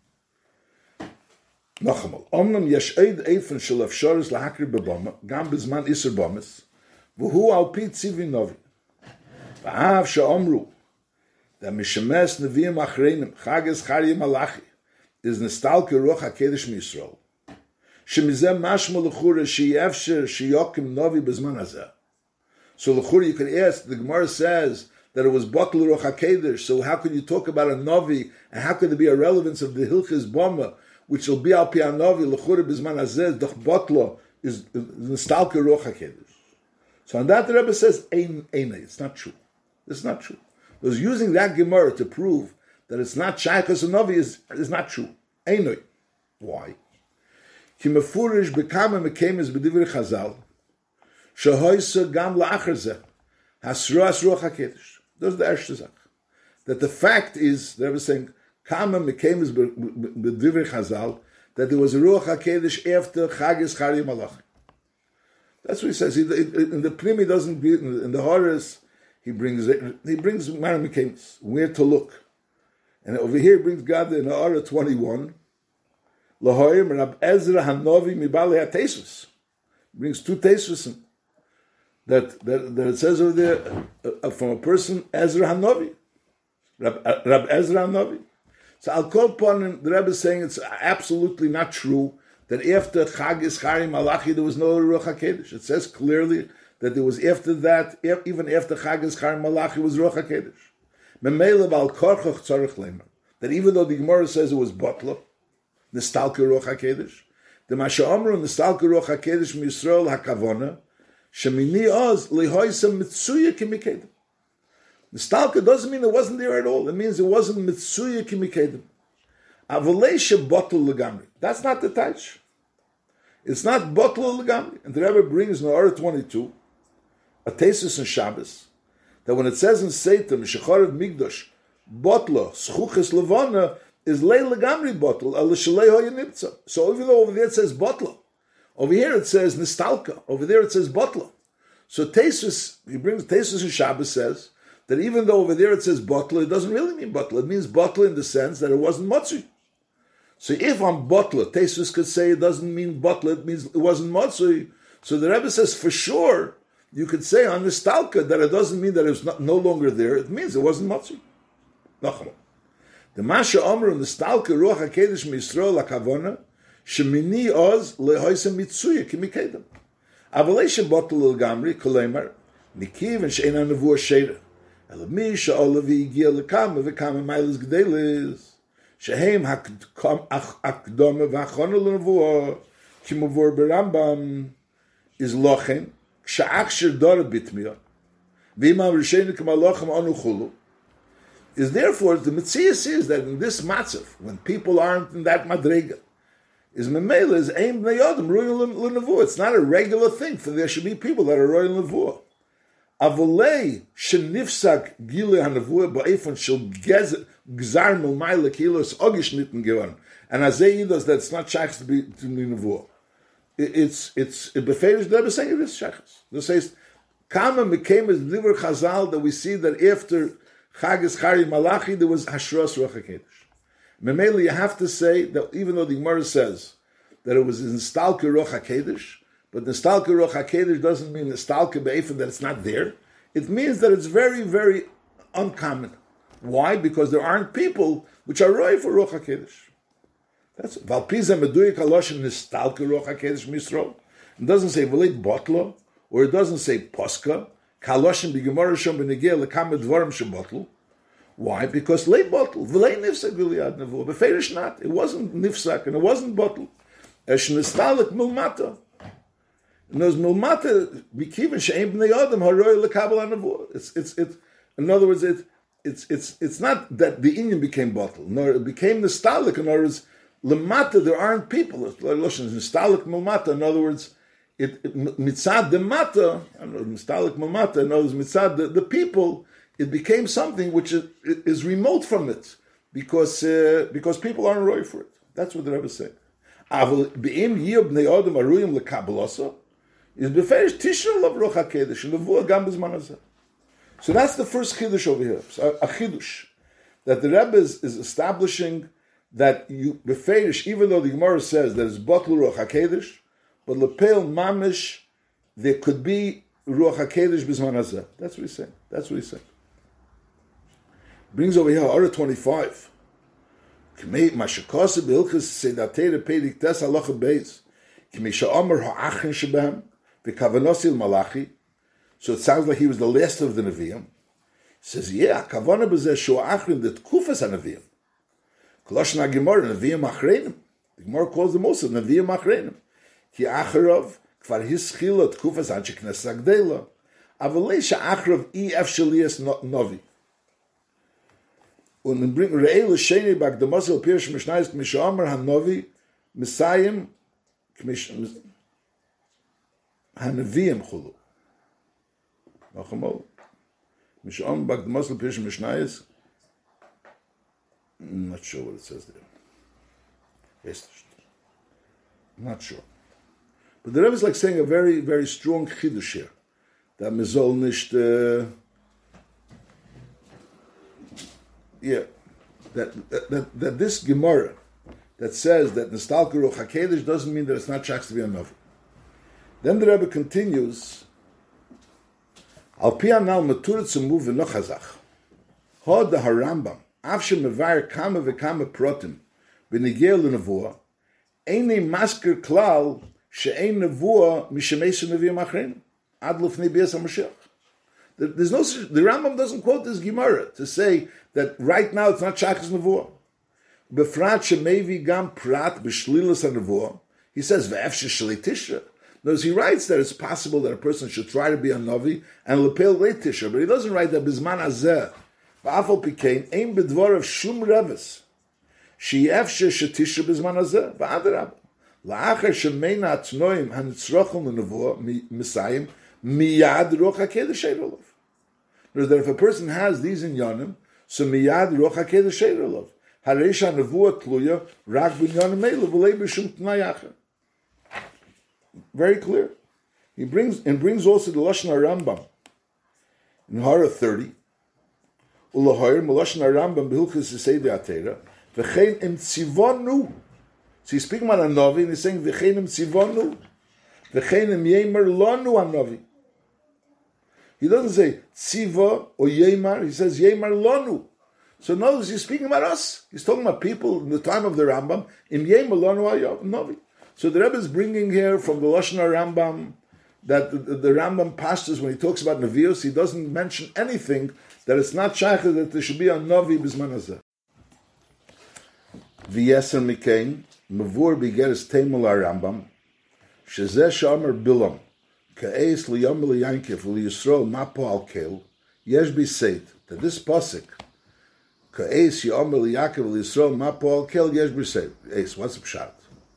Nochamal. Omnam yesh eid eifen shel afshoris lahakri beboma gam bezman iser bomis v'hu al pi tzivi novi v'av she'omru that mishemes neviim achreinim chages chari malachi is nestalke ruach hakedesh miYisrael shemizeh mashma l'chura sheyefsher sheyokim novi bezman hazeh. So l'chura you could ask, the Gemara says that it was Batel Ruach HaKedesh, so how could you talk about a Navi, and how could there be a relevance of the Hilchis Bama, which will be Al Pi HaNavi, L'chura Bizman Hazeh, Doch Batla, is Nestalke Ruach HaKedesh. So on that the Rebbe says, it's not true. It's not true. Because using that Gemara to prove that it's not Shaychus and Navi is not true. Einoi. Why? Ki mefurish bekama mekemes b'divrei Chazal, shehoyse gam la'achar zeh, hasruas Ruach HaKedesh. That's the erste Sache. That the fact is, they were saying, Kama mekemes b'divrei Chazal, that there was a Ruach HaKedesh after Chages Chari Malachi. That's what he says. In the Pnim, he doesn't, in the Horus, he brings Mara Mekemes, where to look. And over here, he brings God in the Hora 21, Lahoyim Rab Ezra Hanovi Mibali HaTesus. He brings two Tesus in. That it says over there from a person, Ezra Hanovi, Rab Ezra Hanovi. So I'll call upon the Rebbe saying it's absolutely not true that after Chagis Chari Malachi there was no Ruach HaKedesh. It says clearly that there was after that, even after Chagis Chari Malachi was Ruach HaKedesh. Memele Bal Korchach Tzarech Leimer. That even though the Gemara says it was Batla, Nestalke Ruach HaKedesh, the Masha Amru Nestalke Ruach HaKedesh MiYisrael HaKavona, Shemini Oz Lehoysa Mitsuya Kimikedim. Nestalka doesn't mean it wasn't there at all. It means it wasn't Mitsuya Kimikedim. Avalesha Bottle Legamri. That's not the touch. It's not Bottle Legamri. And the Rebbe brings in the Hora 22 a thesis in Shabbos that when it says in Seitam Shechorev Migdosh Botla Schuches Levana is Lei Legamri Bottle Al Shalei Hoyanipza. So even though over there it says Botla, over here it says Nestalka. Over there it says Botla. So Tesis, he brings Tesis in Shabbos says that even though over there it says Botla, it doesn't really mean Botla. It means Botla in the sense that it wasn't Matzui. So if on Botla, Tesis could say it doesn't mean Botla, it means it wasn't Matzui. So the Rebbe says for sure you could say on Nestalka that it doesn't mean that it was no longer there. It means it wasn't Matzui. Nachman. The Masha Omer and Nestalka Ruach HaKedesh MiYisrael HaKavona Shemini Oz Lehoysa Mitsuya Kimikedem. Avalesha Bottle Gamri Kolemar Nikiv and Sheina Nevuah Sheira. Elami Sha'olavi Igia Lekama Vekama Miles Gdelis Shehem Hakdome Vachona Levuah Kimavur Berambam is Lochen Ksha'achshir Dora Bitmiyah V'imam Rishenu Kamalochem Anu Chulu. Is therefore the Metzias is that in this matzav, when people aren't in that madrega, is memela is aim b'nei royal lenevuah. It's not a regular thing for there should be people that are royal lenevuah. Avolei shenifsak gile hanevuah ba'efon shel gzar milmayla kilos ogish nitten gewan. And azei does that it's not shachs to be nevuah. It's beferish the Rebbe saying it is shachs. It says kama became as liver chazal that we see that after Chagas Chari Malachi, there was Hashras Ruach HaKedesh. Memeli, you have to say that even though the Gemara says that it was Nestalke Ruach HaKedesh, but Nestalke Ruach HaKedesh doesn't mean Nestalke Be'efen that it's not there. It means that it's very, very uncommon. Why? Because there aren't people which are roy for Ruach HaKedesh. That's Valpiza Meduyik Haloshin Nestalke Ruach HaKedesh Misro. It doesn't say Velit Botlo, or it doesn't say Posca. Kaloshin b'gemara shom b'negeh lekam dvarim shebotlu. Why? Because late bottle, v'lei nifsak v'liad nevuah. Beferish not. It wasn't nifsak and it wasn't bottle. Esh nistalik milmata. And those milmata, Mikivan she'em b'nei adam haroi lekabel ha'nevuah. It's in other words, it's not that the Indian became bottled, nor it became nostalgic. In other words, lemata, there aren't people. Nostalgic milmata. In other words, mitzad the mata, nostalgic milmata. In other words, mitzad the people, it became something which is remote from it because people aren't roy for it. That's what the Rebbe is saying. Aval be'im yiyah b'nei adam aruyim lekabelasa is beferish tishra lav roch hakedesh and levuah gam b'zman hazeh. So that's the first chiddush over here. So a chiddush that the Rebbe is establishing that you beferish, even though the Gemara says that it's botlu ruach hakedesh, but lepel mamish there could be ruach hakedesh b'zman hazeh. That's what he's saying. That's what he's saying. Brings over here Orah 25. K'mei mashakasa b'ilchus sedatera peidik tes halacha beis k'mei sha'amar ha'achin shebehem v'kavanosil malachi. So it sounds like he was the last of the Nevi'im. He says, yeah, kavana b'zeh shu'achrim that kufas ha-Nevi'im. Kolosh na Gemara, Nevi'im achreinim. The Gemara calls them also Nevi'im achreinim. Ki acharov kvar hischilot kufas anche knesset agdela. Avalei sha'acharov ef shaliyas novi. Und dann bringt Re'el Sheni bak the Mosel Pirish Mishnayis K'misha Hanovi Misayim Hanaviyim Chulu. Noch einmal. Misha bak the Mosel Pirish Mishnayis. I'm not sure what it says there. I'm not sure. But the Rebbe is like saying a very, very strong chidush here. That mezol nicht... that this Gemara that says that Nistalka Ruach HaKedesh doesn't mean that it's not shaks to be a Navi. Then the Rebbe continues, Al pi anal maturit zumu v'nochazach. Hod the Harambam, avshe mevayer kama v'kama protim, v'nigel l'nevuah, einei masker klal she'ein nevuah mishemesu nevi'im achrein, ad lufnei bias HaMashiach. There's no, the Rambam doesn't quote this Gemara to say that right now it's not Shachas Nevuah. Befrat shemevi gam prat b'shlilas hanevuah. He says ve'efshe shalei tisha. Notice he writes that it's possible that a person should try to be a Navi and lepel leit tisha, but he doesn't write that bizman hazeh ba'afal pikein ein bedvorav shum reves she'efshe shetisha bizman hazeh va'adarab la'achar shemeina atnoim hanitzrochim l'nevuah misayim miyad ruach hakedesh sheirolov. That if a person has these in Yonim, so miyad ruach hakedesh sheirolov. Hareisha nevuah tluya rak b'Yonim meilu v'lei b'shum t'nai acher. Very clear. He brings also the Lashon HaRambam in Hara 30. Ulahoyer Lashon HaRambam b'Hilchos Yisei De'atera v'chein im tzivonu. So he's speaking about a Navi and he's saying v'chein im tzivonu v'chein im yemer lonu ha'Navi. He doesn't say tziva or yemar. He says yemar lonu. So notice he's speaking about us. He's talking about people in the time of the Rambam. Im yemar lonu ha'Navi. So the Rebbe is bringing here from the Lashon HaRambam that the Rambam pastors, when he talks about Nevios, he doesn't mention anything that it's not shaycha that there should be a Navi b'zman hazeh. V'yeser mikein mavur b'geres teimul HaRambam shezeh she'amar Bilam ka'eis liyom liyankiv liyisrael mapo al kel yesh b'seit that this pasuk ka'eis she'amar liyankiv liyisrael mapo al kel yesh b'seit. Eis, what's the pshat?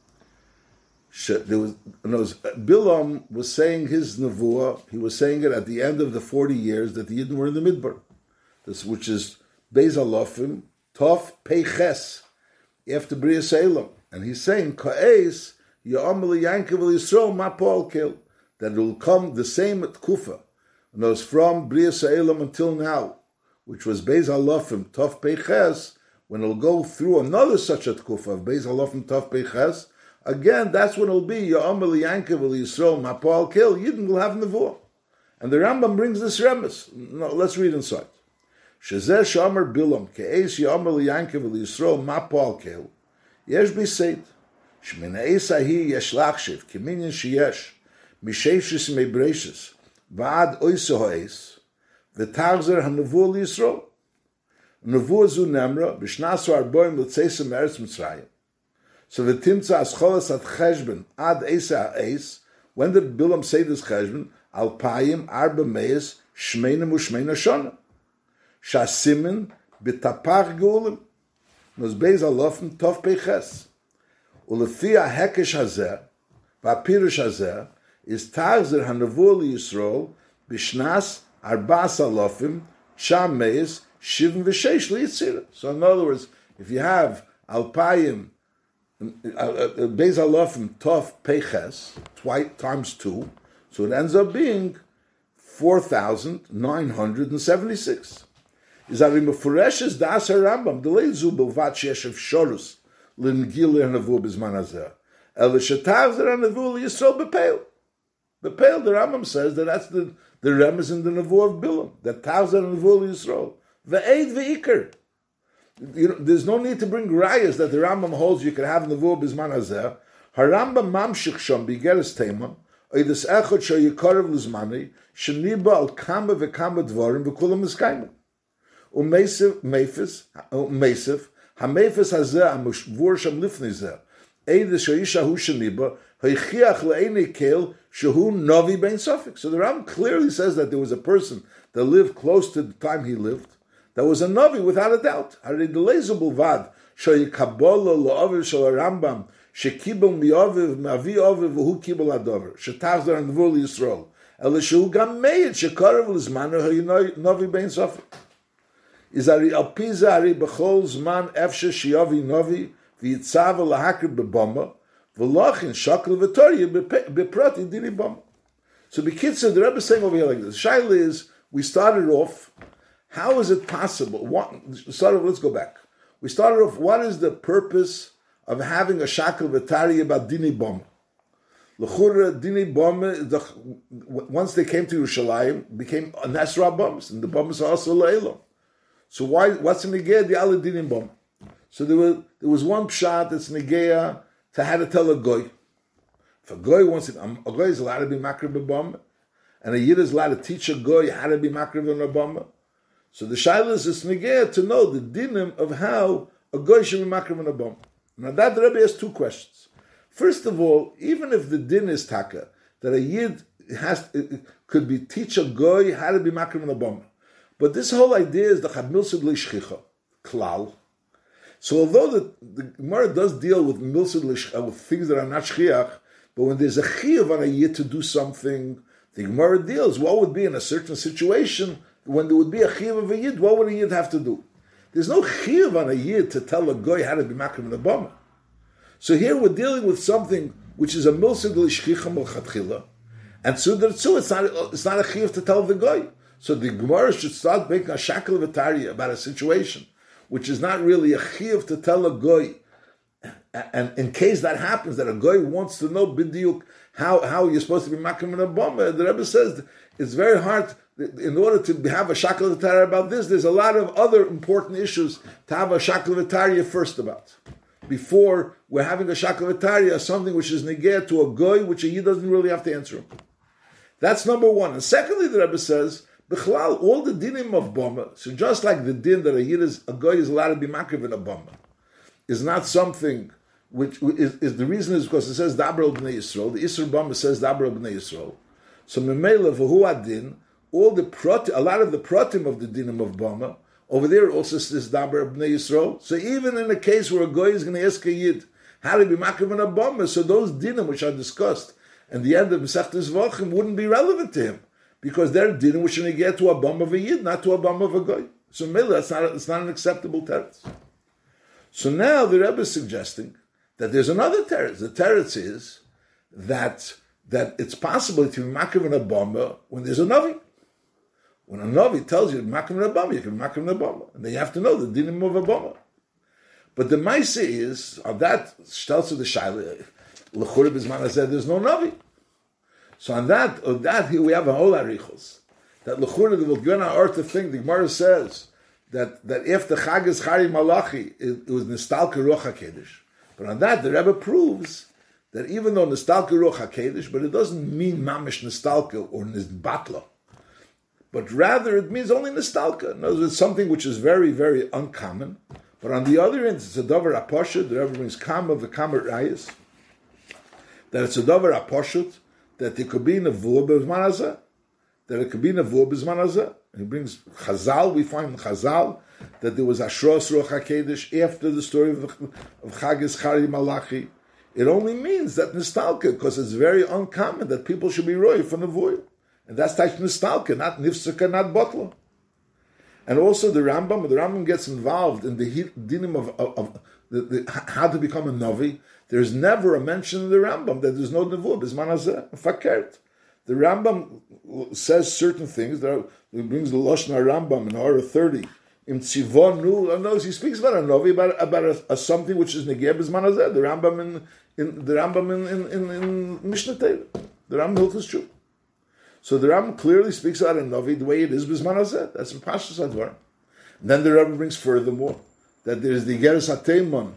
Bilam was saying his nevuah. He was saying it at the end of the 40 years that the Yidden were in the Midbar, which is Beis Alofim Tov Peiches after Brias Elam, and he's saying Ka'es Ya'amel Yankiv Yisrael Mapol Kel, that it will come the same at Kufa, and it was from Brias Elam until now, which was Beis Alofim Tov Peiches, when it'll go through another such at Kufa of Beis Alofim Tov Peiches. Again, that's when it'll be Ya'amel Yankiv Yisrael Mapol Kel. Yidden will have nevuah, and the Rambam brings this remes. No, let's read inside. Shezeh Shamar Bilam Ke'es Ya'amel Yankiv Yisrael Mapol Kel Yesh B'Seit Shmina Esahi Yesh Lachshiv Kiminyan Sheyesh Misheshis Meibreishis Va'ad Oiso Ha'es V'Tagzer HaNevuah Yisrael Nevuah Zu Nemra B'Shnasu Arboim L'Tzeisem Eretz Mitzrayim. So the timtza ascholas at cheshbon ad esa eis. When did Bilam say this cheshbon? Alpayim arba meis shmeina mushmeina shana. Shasimin b'tapach geulim. Nos beis alofen tov peiches. Ulefia hekesh hazeh v'apirush hazeh is tagzer hanavur liyisrael b'shnas arbas alofim sham meis shivim v'sheish liyitzira. So in other words, if you have alpayim beis alofim tov peiches times 2, so it ends up being 4,976. Is that mefureshes das Rambam the lezu belvat sheyesh shorus l'ngil hanavu bizman hazeh el shetavzer hanavu liyisrael bepeil. Bepeil, the Rambam says that that's the remez in the nevu of Bilam, that tavzer hanavu liyisrael ve'ed ve'ikar. There's no need to bring rayas that the Rambam holds you can have nevu bizman hazeh. Harambam mamshich sham bigeres teimam oides echad sheyikarev lizmani sheniba al kama ve'kama dvarim v'kulam miskayim. Umesif hamefes hazeh amuvur sham lifnei zeh eid sheisha hu sheniba heichiach le'enei kel shehu novi bein sofik. So the Rambam clearly says that there was a person that lived close to the time he lived that was a novi without a doubt. Harei delezu bulvad sheyikabolo lo'aviv shel Rambam shekibel mi'aviv ma'avi aviv v'hu kibel adover shetachzer anvur liyisrael el shehu gam meid shekarev lizmanu hei novi bein sofik. Is ari alpiza ari bechol zman efshe shiyavi novi v'yitzav lahakir bebama v'lachin shakal v'torya beprati dini bama. So b'kitzur, the Rebbe is saying over here like this. Shaila is, we started off, how is it possible? Let's go back. We started off, what is the purpose of having a shakal v'tarya about dini bama? L'chura dini bama, once they came to Yerushalayim, became a Nesra bums, and the bums are also le'elam. So what's in Negea? The Aladinim Bom. So there was one pshat that's Negea to how to tell a goy. If a goy wants it, a goy is allowed to be makriv b'bom, and a yid is allowed to teach a goy how to be makriv in a bom. So the shaila is Negea to know the dinim of how a goy should be makriv in a bom. Now that the Rebbe has two questions. First of all, even if the din is taka, that a yid could be teach a goy how to be makriv in a bom. But this whole idea is the chad milsud l'shchicha, klal. So although the Gemara does deal with milsud l'shchicha, with things that are not shchiach, but when there's a chiyuv on a yid to do something, the Gemara deals what would be in a certain situation, when there would be a chiyuv of a yid, what would a yid have to do? There's no chiyuv on a yid to tell a goy how to be makrim in the bama. So here we're dealing with something which is a milsud l'shchicha m'lchatchila, and so it's not a chiyuv to tell the goy. So the Gemara should start making a shakel v'tarya about a situation which is not really a chiyuv to tell a goy. And in case that happens, that a goy wants to know b'diuk how you're supposed to be makim in a bomba, the Rebbe says it's very hard. In order to have a shakel v'tarya about this, there's a lot of other important issues to have a shakel v'tarya first about. Before we're having a shakel v'tarya, something which is negeh to a goy, which a yid doesn't really have to answer him. That's number one. And secondly, the Rebbe says, B'chlal, all the dinim of Bama, so just like the din that a goy is allowed to be makriv in a Bama, is not something which is the reason is because it says Dabra b'nei Yisrael, the Isser Bama says Dabra b'nei Yisrael. So Memela v'hu adin, a lot of the pratim of the dinim of Bama, over there also says Dabra b'nei Yisrael. So even in a case where a goy is going to ask a yid how to be makriv in a Bama, so those dinim which are discussed and the end of Masechtas Vachim wouldn't be relevant to him. Because they're dealing with to get to a bum of a yid, not to a bum of a goy. So Mila, it's not an acceptable teretz. So now the Rebbe is suggesting that there's another teretz. The teretz is that it's possible to be makriv in a bama when there's a navi. When a navi tells you to be makriv in a bama, you can be makriv in a bama, and then you have to know the dinim of a bama. But the ma'aseh is on that shtelz of the shaila l'chura b'zman hazeh there's no navi. So on that here we have a whole arichos. That l'chura will give our earth to think. The Gemara says that if the Chag is Chari Malachi, it was Nistalka Ruach HaKedesh. But on that, the Rebbe proves that even though Nistalka Ruach HaKedesh, but it doesn't mean Mamish Nistalka or Nisbatla. But rather it means only Nistalka. In other words, something which is very, very uncommon, But on the other end, it's a davar aposhut. The Rebbe brings kama v'kama rayas. That it's a davar aposhut, that it could be nevuah b'zman hazeh. That it could be nevuah b'zman hazeh. He brings Chazal. We find in Chazal that there was Ashros Ruach HaKodesh after the story of Chagis Chari Malachi. It only means that nostalgia, because it's very uncommon that people should be roy for nevuah. And that's type nostalgia, not nifsaka, not botla. And also the Rambam gets involved in the dinim of how to become a Navi. There's never a mention in the Rambam that there's no nevuah, bisman hazeh, fakert. The Rambam says certain things. He brings the Lashon Rambam in Hora 30. In Tzivonu, he speaks about a Navi, about a something which is negeh bisman hazeh. The Rambam in Mishnah Torah. The Rambam Hilchos Tshuva. So the Rambam clearly speaks out in Navi the way it is bisman hazeh. That's in Pashtus Advarim. Then the Rebbe brings furthermore that there is the Geras HaTeiman,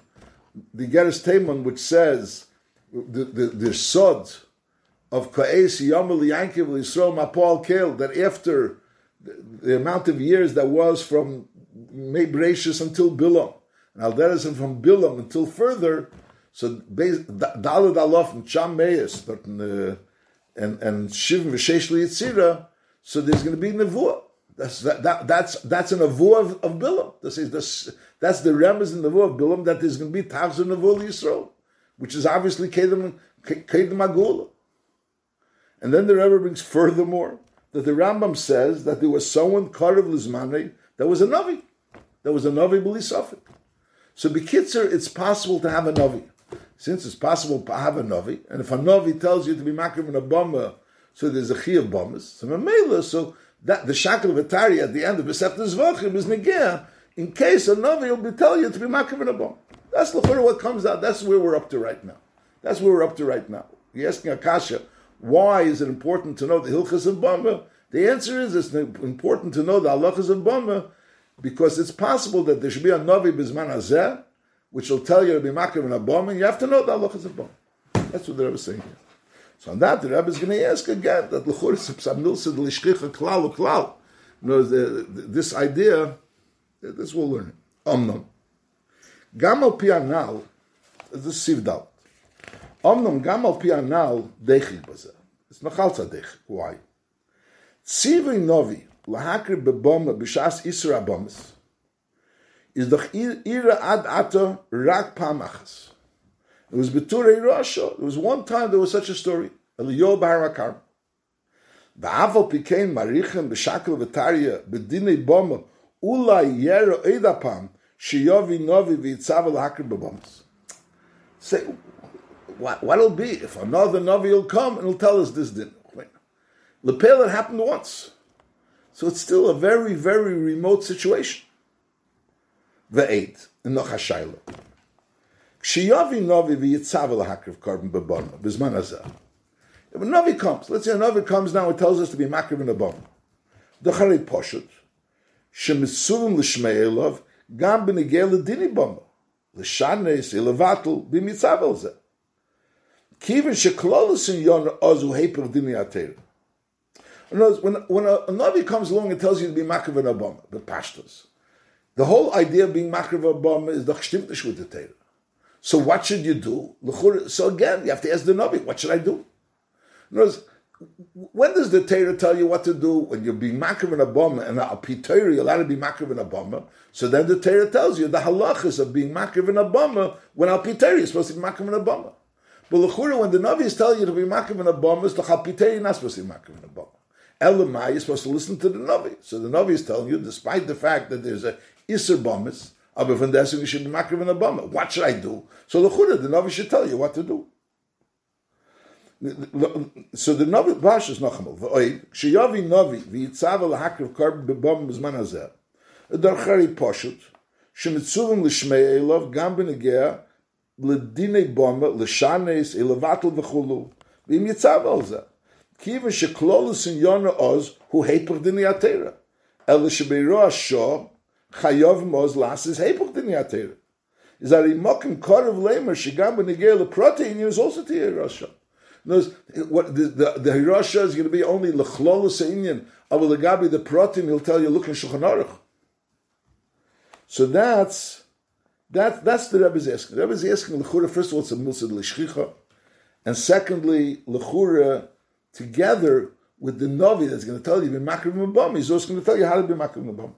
which says the sod of Ka'es Yamel Yankiv Yisrael Mapal Kel, that after the amount of years that was from Bereshis until Bilam, and Alderes and from Bilam until further, so Dalad Alof and Cham Meis and Shiv V'Sheish Liyitzira, so there's going to be nevuah. That's an nevuah of Bilam. That's the remez in the nevuah of Bilam, that there's going to be Tavzor nevuah Yisrael, which is obviously Kedem Agula. And then the Rebbe brings furthermore that the Rambam says that there was someone Karev Lizmanei that was a Navi. That was a Navi B'li Safek. So B'kitzer, it's possible to have a Navi. Since it's possible to have a Navi, and if a Navi tells you to be Makriv in a Bama, so there's a Chi of Bamas, so Mamela, so that the Shakel of Atari at the end of Besefta Zvachim is Negea, in case a Navi will tell you to be Makriv in a Bama. That's what comes out. That's where we're up to right now. You're asking Akasha, why is it important to know the Hilchas of Bama? The answer is it's important to know the Halachas of Bama because it's possible that there should be a Navi Bizman Hazeh, which will tell you to be Makriv in a Bama, and you have to know the Halachas of Bama. That's what the Rebbe is saying here. So on that, the Rebbe is going to ask again that L'chor Psamnil said L'shkicha Klal U'Klal. This idea, this we'll learn. Omnom. Gamal Pianal, this is Sivdal. Omnom Gamal Pianal Dechik Bazeh. It's Nachalza Dechik. Why? Tzivui Novi L'hakri Beboma B'shas Isra Bomis is doch ira ad ata rak pamachas. It was Beturei Rasha. There was one time there was such a story. Eliyahu Bahar HaKarmel. Ba'aval pikein marichem b'shakel v'tarya b'dinei boma ulai yero edapam shiyovi novi v'yitzav l'hakri b'bomas. Say, what'll be if another novi will come and he'll tell us this din? Lepel, it happened once. So it's still a very, very remote situation. Ve'ed, in Noch HaShayla. Kshiyavi novi v'yitzav l'hakri v'karben b'boma, b'zman hazeh. If a Navi comes, let's say a Navi comes now and tells us to be Makriv in a Bama. Docharei Poshut, Shemisuvim l'shmei Elov, Gam b'negei l'dini Bama, l'shanes, l'vatul, b'mitzav el zeh. Kivin sheklolos in yon ozu heper dini ater. When a Navi comes along and tells you to be Makriv in a Bama, the pashtos, the whole idea of being Makriv in a Bama is doch stimmt nicht with the Torah. So what should you do? So again, you have to ask the Navi, what should I do? When does the Torah tell you what to do when you're being makriv in a bama and a pitayri allowed to be makriv in a bama? So then the Torah tells you the halachas of being makriv in a bama when al pitayri is supposed to be makriv in a bama. But l'chura, when the Navi is telling you to be makriv in a bama, is the al pitayri not supposed to be makriv in a bama. Elamai, you're supposed to listen to the Navi. So the Navi is telling you, despite the fact that there's a iser bamas, aber von deswegen you should be makriv in a bama. What should I do? So l'chura, the Navi should tell you what to do. So the Navi Bash is Nachamal. Kshiyavi Navi v'yitzav l'hakriv karben b'bom b'zman hazeh. Darchari Poshut shemitzuvim l'shmei Elov gam b'negea l'dinei boma l'shanes elevatel v'chulu v'im yitzav al zeh. Kivin sheklolus in yona oz hu heipach dinei atera. El shebeiro asho chayav moz lasis heipach dinei atera. Is that imokim korav lemer shegam b'negea l'protein is also tiyei rasha. What the Hirasha is going to be only l'chlolus ha'inyan. Aval l'gabi the protein, he'll tell you, look in Shulchan Aruch. So that's That's the Rebbe is asking. The Rebbe is asking l'chura. First of all, it's a milsa l'shchicha, and secondly, l'chura together with the Navi that's going to tell you be makriv mabam. He's also going to tell you how to be makriv mabam.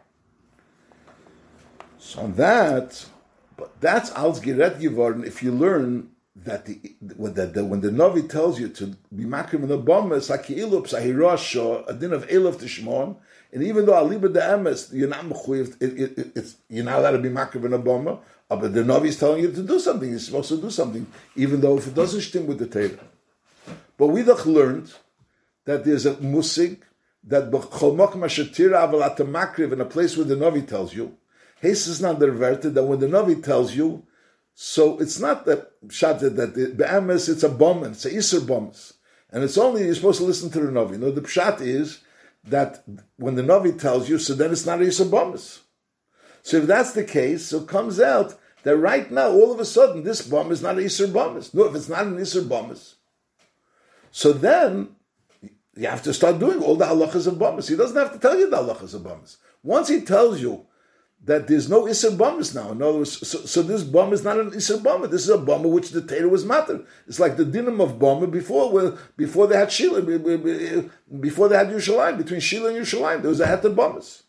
So on that, but that's als geret geworden. If you learn that when the Navi tells you to be makriv mabam, it's like ilup sahirasha, a din of eluf tishmon. And even though aliba de emes, you're not mechuyev, you're not allowed to be makriv mabam, but the Navi is telling you to do something. You're supposed to do something, even though if it doesn't stim with the Torah. But we doch learned that there's a musig that b'chol makom ashetira avalat makriv in a place where the Navi tells you. Hes is not derverted that when the Navi tells you, so it's not that shat that the be'emes it's a bomb, it's a iser bombs, and it's only you're supposed to listen to the Navi. No, the pshat is that when the Navi tells you, so then it's not a iser bombs. So if that's the case, so it comes out that right now all of a sudden this bomb is not a iser bombs. No, if it's not an iser bombs, so then you have to start doing all the halachas of bombas. He doesn't have to tell you the halachas of bombas. Once he tells you that there's no iser bombas now, in other words, so this bomb is not an iser bomba. This is a bomba which the Torah was matter. It's like the dinam of bomba before they had Shila, before they had Yerushalayim, between Shila and Yerushalayim, there was a heter bombas.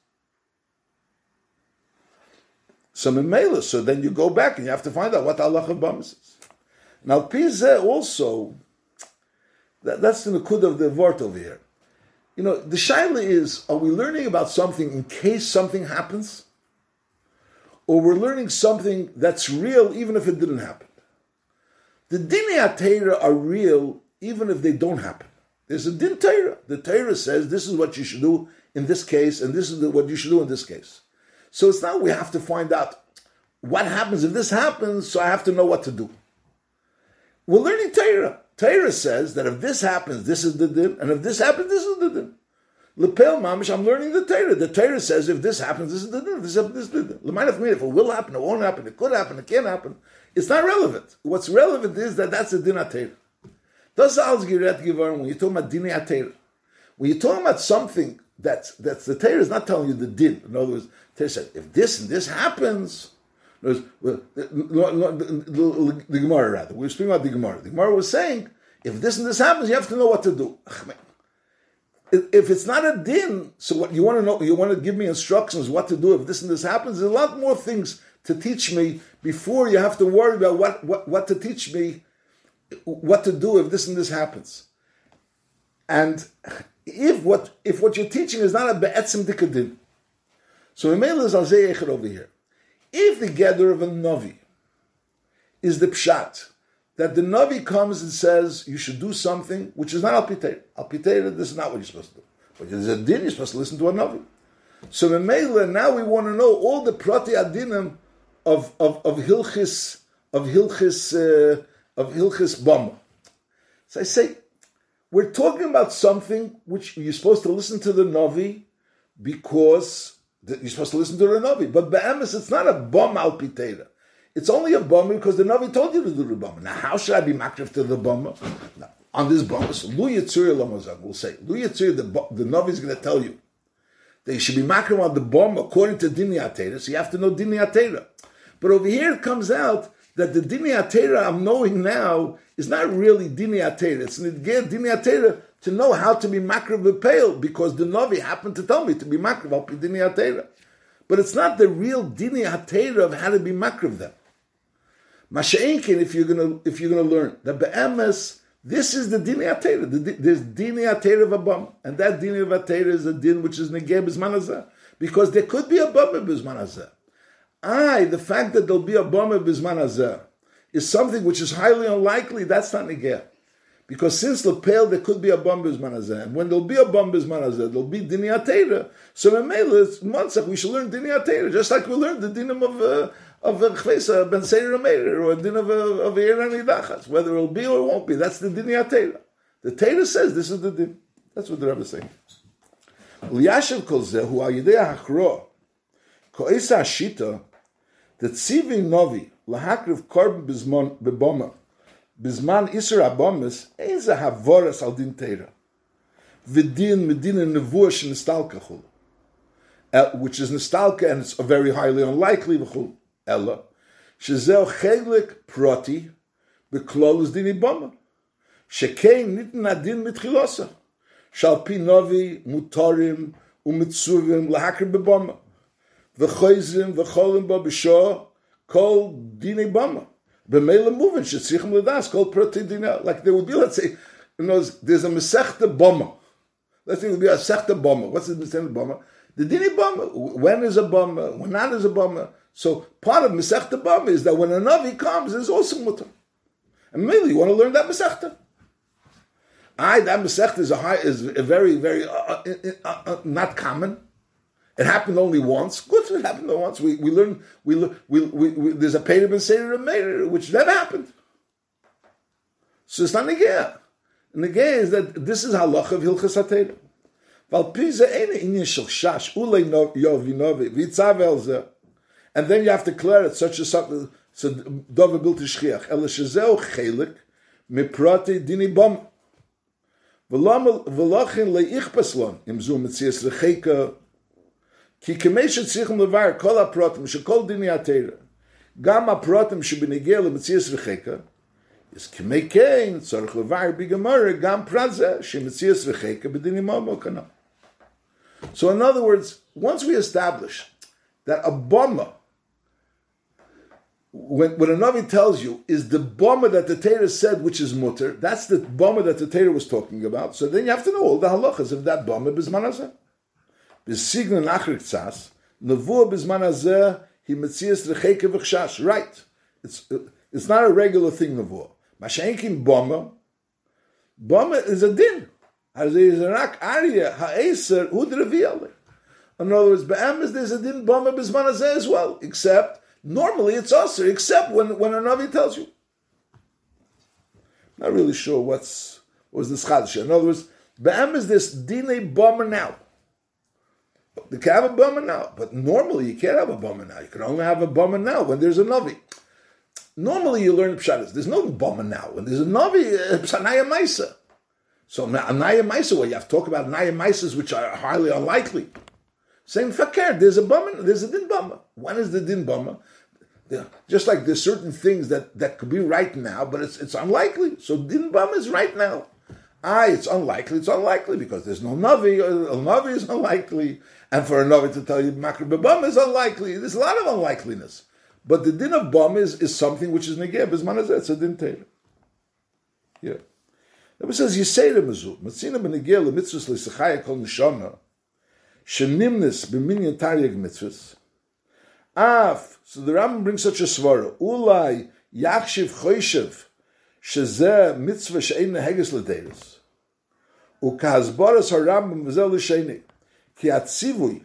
So memela, so then you go back and you have to find out what the halach of bombas is. Now Pizeh also. That's the nakud of the vort over here. You know, the shaila is, are we learning about something in case something happens? Or we're learning something that's real even if it didn't happen? The dinei HaTorah are real even if they don't happen. There's a din Torah. The Torah says this is what you should do in this case and this is what you should do in this case. So it's not we have to find out what happens if this happens, so I have to know what to do. We're learning Torah. Torah says that if this happens, this is the din, and if this happens, this is the din. Lepel mamish, I'm learning the Torah. The Torah says if this happens, this is the din. If this happens, this is the din. If it will happen, it won't happen, it could happen, it can't happen. It's not relevant. What's relevant is that that's the din HaTorah. Das alles gerät geworden when you're talking about dinei HaTorah. When you're talking about something that's the Torah is not telling you the din. In other words, Torah said if this and this happens. The Gemara rather. We were speaking about the Gemara. The Gemara was saying, if this and this happens, you have to know what to do. If it's not a din, so what you want to know, you want to give me instructions what to do if this and this happens. There's a lot more things to teach me before you have to worry about what to teach me, what to do if this and this happens. And if what you're teaching is not a be'etzim dikadin, so Emel is Alzei Echad over here. If the gather of a Navi is the pshat, that the Navi comes and says you should do something which is not al pitera. Al pitera, this is not what you're supposed to do. But there's a din, you're supposed to listen to a Navi. So in Meila, now we want to know all the prati adinim of Hilchis Bama. So I say, we're talking about something which you're supposed to listen to the Navi because you're supposed to listen to the Navi. But be'emes, it's not a bam al pitera. It's only a bama because the Navi told you to do the bama. Now, how should I be makrif to the bama? Now, on this bama, so Lu Yitzur Lamazag will say, Lu Yitzur, the Navi is going to tell you that you should be makrif on the bama according to dinei HaTorah, so you have to know dinei HaTorah. But over here it comes out that the dinei HaTorah I'm knowing now is not really dinei HaTorah. It's dinei HaTorah to know how to be makrif b'peil because the Navi happened to tell me to be makrif al pi dinei HaTorah. But it's not the real dinei HaTorah of how to be makrif them. Masha'inkin, if you're gonna learn that be'emes, this is the dinei HaTorah. There's dinei HaTorah of a bam, and that dinei of HaTorah is a din which is negeh b'zman hazeh, because there could be a bam b'zman hazeh. The fact that there'll be a bam b'zman hazeh is something which is highly unlikely. That's not negeh, because since lepel there could be a bam b'zman hazeh, and when there'll be a bam b'zman hazeh, there'll be dinei HaTorah. So in Mela, it's Matzach, we should learn dinei HaTorah, just like we learned the dinim of Chvesa Ben Seir Meir, or a din of Eirani Dachas, whether it'll be or it won't be. That's the dinei HaTorah. The Torah says this is the din. That's what the Rebbe is saying. Liyashiv kol zeh hu ayidei hachro ko'isa hashita the tzivi novi lahakriv korban bizman beboma bizman isur abomis ein ze havoras al din Torah v'din medina nevuah shenistalka chul, which is nistalka and it's very highly unlikely v'chul. Ella, Shezeu chelik proti beklolus dini bama. Shekein nitten adin mitchilosa. Shalpi novi mutarim umitzuvim lahakir bebama. V'choizim v'cholim ba b'sho kol dini bama. B'meila moving shetzichem ledas kol proti dina. Like there would be, let's say, there's a mesechta bama. Let's say it would be a mesechta bama. What's the mesechta bama? The dini bama. When is a bama? When not is a bama? So part of mesechta bama is that when a navi comes, there's also mutar. And maybe you want to learn that mesechta. That mesechta is a very, very not common. It happened only once. Good, it happened only once. We learn. There's a Peder ben Seder and Meir, which never happened. So it's not negea. Negea is that this is halacha of Hilchas HaTeira. And then you have to declare it such as something. So Dova Bilti Shchiach. El Shezeu Chelik Miprati Dini Bam. V'lachin leichpas lon im zu metzias recheika ki kemeshet tzichem levar kol hapratim shekol dini atera gam hapratim shebinegel lemetzias recheika is kemei kein tzarich levar bigamara gam praze shemetzias recheika b'dini mamo kana. So in other words, once we establish that a bama, when a Navi tells you is the bama that the Torah said, which is mutter, that's the bama that the Torah was talking about. So then you have to know all the halachas of that bama bizman hazeh. B'signa nachrik tzas, nevuah bizman hazeh, he metzias recheike v'chshash. Right. It's not a regular thing, nevuah. Masha'enkin bama is a din. Is a rak arya ha'eser hu d'revi. In other words, be'emes there's a din bama bizman hazeh as well, except normally it's usher, except when a Navi tells you. Not really sure what was the schadish. In other words, Ba'am is this dine bummer now. You can have a bummer now, but normally you can't have a bummer now. You can only have a bummer now when there's a Navi. Normally you learn pshatas. There's no bummer now. When there's a Navi, it's Anaya Maisa. So Anaya Maisa, where you have to talk about Anaya Maisas, which are highly unlikely. Same fakir, there's a din bama. When is the din bama? Just like there's certain things that could be right now, but it's unlikely. So din bama is right now. It's unlikely because there's no Navi. A Navi is unlikely. And for a Navi to tell you Makar b'bama is unlikely. There's a lot of unlikeliness. But the din of bama is something which is negeh. B'zman hazeh, it's a din teira. Yeah. It says, Yisera mezu, Matzina b'negeh l'mitzvus l'sechaya kol neshama, Shenimnis b'minyan taryag mitzvahs. So the Rambam brings such a svara. Ulai yachshiv choyshev shezeh mitzvah she'ein neheges l'deiros. Ukahazbaras harambam v'zel l'sheini. Ki atzivui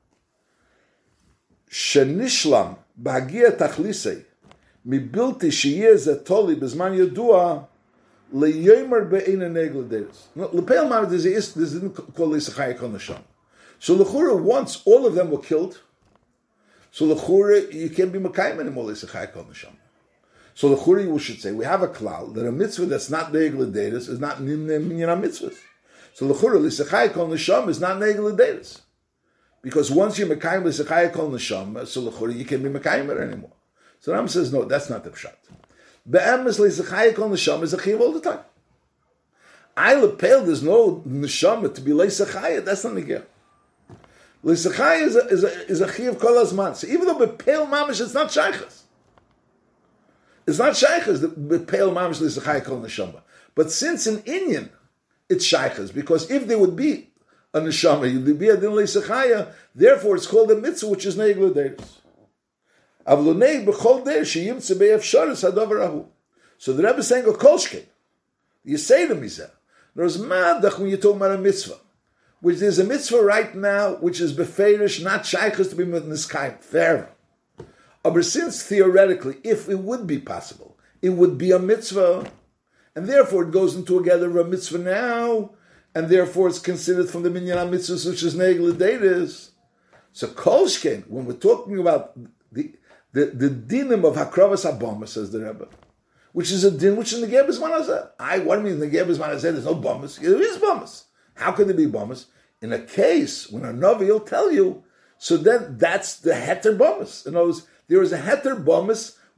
shenishlam b'hagia tachlisei mibilti sheyeh zetoli b'zman yadua le'yomer be'ein neheges l'deiros. L'peil mamad this didn't call l'isachaya kol neshama. So l'chura, once all of them were killed, so l'chura, you can't be Mekayim anymore, l'isachai kol neshama. So l'chura, we should say, we have a klal, that a mitzvah that's not neig l'deiros is not minyan ha-mitzvahs. So l'chura, l'isachai kol neshama is not neig l'deiros. Because once you're Mekayim l'isachai kol neshama, so l'chura, you can't be Mekayim it anymore. So Ram says, no, that's not the pshat. Be'emes l'isachai kol neshama is a chiv all the time. I lepel, there's no neshama to be l'isachai, that's not negeh. L'isachai is a chiv kol hazman. So even though bepeil mamish, it's not shaychas. It's not shaychas, the bepeil mamish l'isachai kol neshama. But since in Inyan, it's shaychas, because if there would be a neshama, you'd be a din l'isachai, therefore it's called a mitzvah, which is neig l'deiros. Avlonei b'chol der sheyimtze be'efsharis hadavar ahu. So the Rebbe is saying a kolshke. You say to me, there's madach when you talk about a mitzvah, which there's a mitzvah right now, which is beferish, not shaychus to be with niskayim. Fair. But since theoretically, if it would be possible, it would be a mitzvah, and therefore it goes into together a mitzvah now, and therefore it's considered from the minyan ha-mitzvahs, which is neig l'deiros. So kolshken, when we're talking about the dinim of hakravas habama, says the Rebbe, which is a din which is negeh b'zman hazeh. What do you mean negeh b'zman hazeh? There's no bamas. There is bamas. How can there be bamas? In a case when a Navi will tell you, so then that's the heter bamas. In other words, there is a heter bamas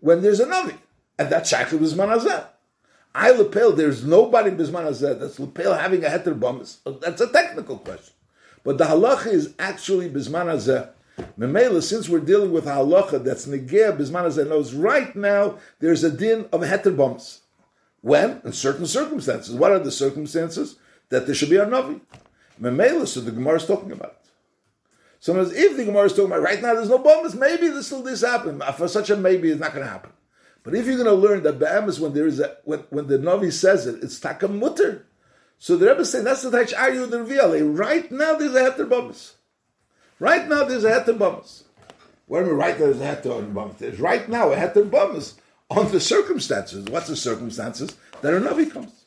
when there's a Navi. And that's Shaykhul Bizman Hazeh. I lepel, there's nobody Bizman Hazeh that's lepel having a heter bamas. That's a technical question. But the halacha is actually Bizman Hazeh. Memela, since we're dealing with a halacha that's negeh Bizman Hazeh, knows right now there's a din of a heter bamas. When? In certain circumstances. What are the circumstances? That there should be a Navi. Memela, so the Gemara is talking about it. So if the Gemara is talking about right now there's no bamas, maybe this happen. For such a maybe, it's not going to happen. But if you're going to learn that be'emes, when there is when the Navi says it, it's takam mutter. So the Rebbe is saying that's the taich aryu the Revi'ale. Right now there's a heter bamas. Right now there's a heter bamas. What do you mean right now there's a heter bamas? There's right now a heter bamas on the circumstances. What's the circumstances? That a Navi comes.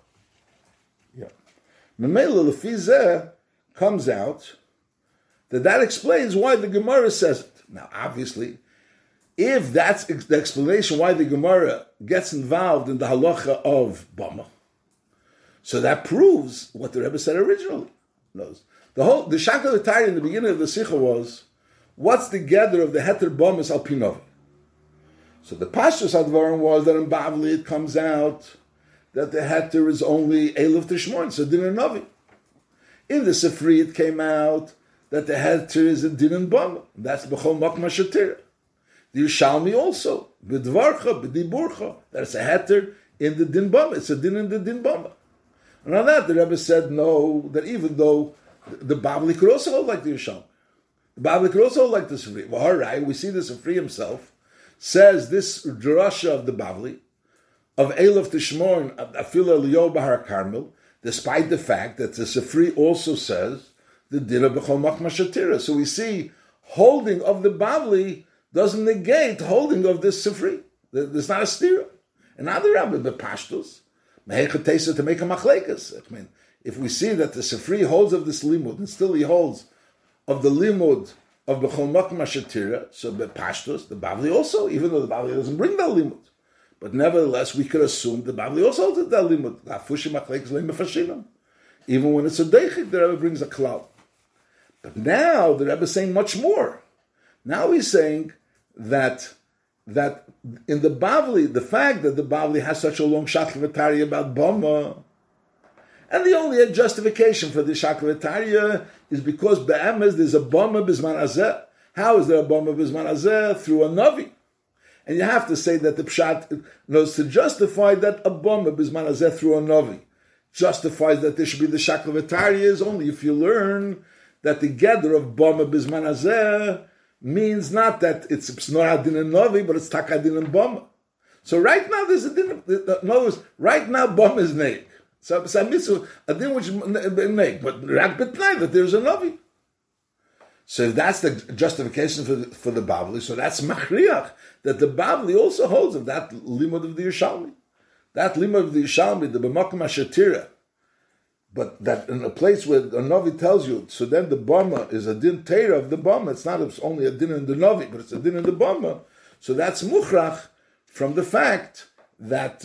Yeah. Memela Lefizeh comes out that explains why the Gemara says it. Now, obviously, if that's the explanation why the Gemara gets involved in the halacha of Bama, so that proves what the Rebbe said originally. The Shakal Atari in the beginning of the Sikha was, what's the gather of the Heter Bamas al Pinovi? So the Pashtus Advarim was that in Bavli it comes out that the Heter is only Elif Tishmon, so Din and Navi. In the Sifri it came out that the Heter is a Din and Bama. That's B'chol Makma Shatira. The Yerushalmi also, B'dvarcha, B'diburcha, that's a Heter in the Din Bama. It's a Din in the Din Bama. And on that, the Rebbe said no, that even though the Bavli could also hold like the Yerushalmi. The Bavli could also hold like the Sifri. Well, all right, we see the Sifri himself says this drasha of the Bavli, of Elif Tishmon, Afil Eliyahu Bahar Carmel, despite the fact that the Sifri also says the Din of B'chol Makma Shatira. So we see holding of the Bavli doesn't negate holding of this Sifri. There's not a stira. And other Rabbi, the Pashtus, to make a machlekas. I mean, if we see that the Sifri holds of this limud, and still he holds of the limud of B'chol Makma Shatira, so the Pashtus, the Bavli also, even though the Bavli doesn't bring that limud. But nevertheless, we could assume the Bavli also holds that limud. Even when it's a deichik, the Rebbe brings a cloud. But now the Rebbe is saying much more. Now he's saying that in the Bavli, the fact that the Bavli has such a long shaklavataria about Bama, and the only justification for the shaklavataria is because be'emes there's a Bama Bizman Hazeh. How is there a Bama Bizman Hazeh? Through a Navi. And you have to say that the Pshat knows to justify that a Bama Bizman Hazeh through a Navi justifies that there should be the shaklavataria is only if you learn that the gather of Bama Bizman Hazeh means not that it's Psnor Adin and Navi, but it's Takadin and Bama. So right now there's a din. In other words, right now Bama is Neik. So a din which is Neik, but Rak Betnai that there's a Navi. So if that's the justification for the Bavli, so that's Machriach, that the Bavli also holds of that limud of the Yerushalmi. That limud of the Yerushalmi, the B'makom HaShatira, but that in a place where a Navi tells you, so then the Bama is a din teira of the Bama. It's not only a din in the Navi, but it's a din in the Bama. So that's muchrach from the fact that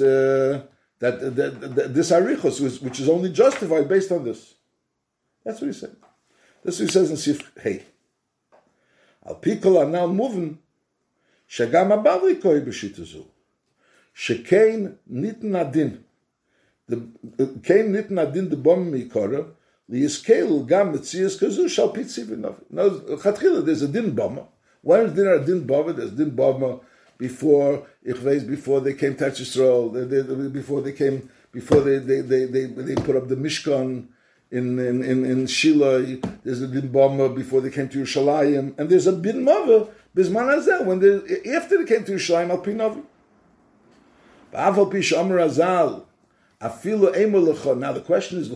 this arichos, which is only justified based on this. That's what he said. That's what he says in Sif Hey. Al pikol are now moving. Shagam abavli koi b'shitazu. Shekein nitin adin. The Kain nit nadin the bomb mikora the scale gam mitzias kazu shall pitzi v'navi. Now chatchila there's a din bomber. Why is there a din bomber? There's din bomber before before they came to Yisrael, before they put up the Mishkan in Shiloh. There's a din bomber before they came to Yerushalayim, and there's a din bomber bisman hazeh when after they came to Yerushalayim al pinavi. Ba'aval pish amar azal. Now the question is,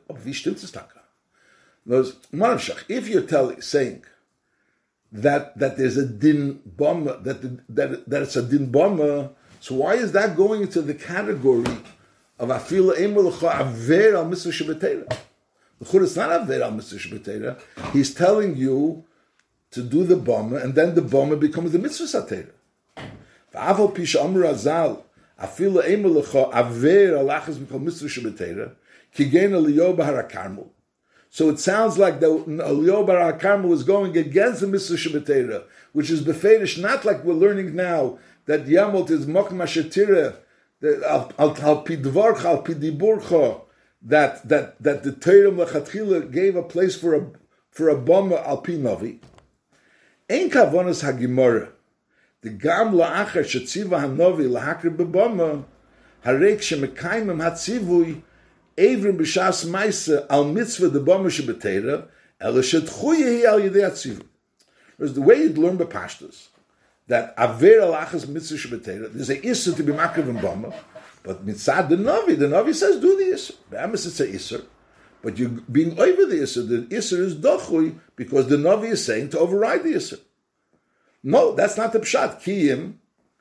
if you're saying that there's a din bomber, that it's a din bomber, so why is that going into the category of afilu emulacha aver al mitzvah shebetera? It's not aver al mitzvah shebetera. He's telling you to do the bomber, and then the bomber becomes the mitzvah satera. V'aval pish amar azal. Afila emelecha aver alachas mikol mitzvah shebetera kigen Eliyahu Bahar Carmel. So it sounds like the Eliyahu Bahar Carmel was going against the mitzvah shebetera, which is befedish, not like we're learning now that Yamot is Mokum Ashetira, Al Pidvarcha, Al Pidiburcha, that the Torah Lechatchila gave a place for a Bama Al Pi Navi. Ein Kavonas HaGemara, the Gam La'achar Shetziva HaNavi Lahakir B'Bama, Harek Shemekaimim Hatzivui, Evrim B'Shas Maisa Al Mitzvah the Bama Shebetera, El Shetchuyehi Al Yedei Hatzivui. There's the way you'd learn the Pashtas, that Aver Alachas Mitzvah Shebetera, there's a Issa to be Makriv and Bama, but Mitzad the Navi says do the Issa. Be'emes it's a Issa, but you're being over the Issa. The Issa is Dochui because the Navi is saying to override the Issa. No, that's not the Pshat. Kiyim,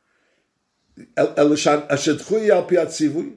Ashetchuyi Al Pi Hatzivui.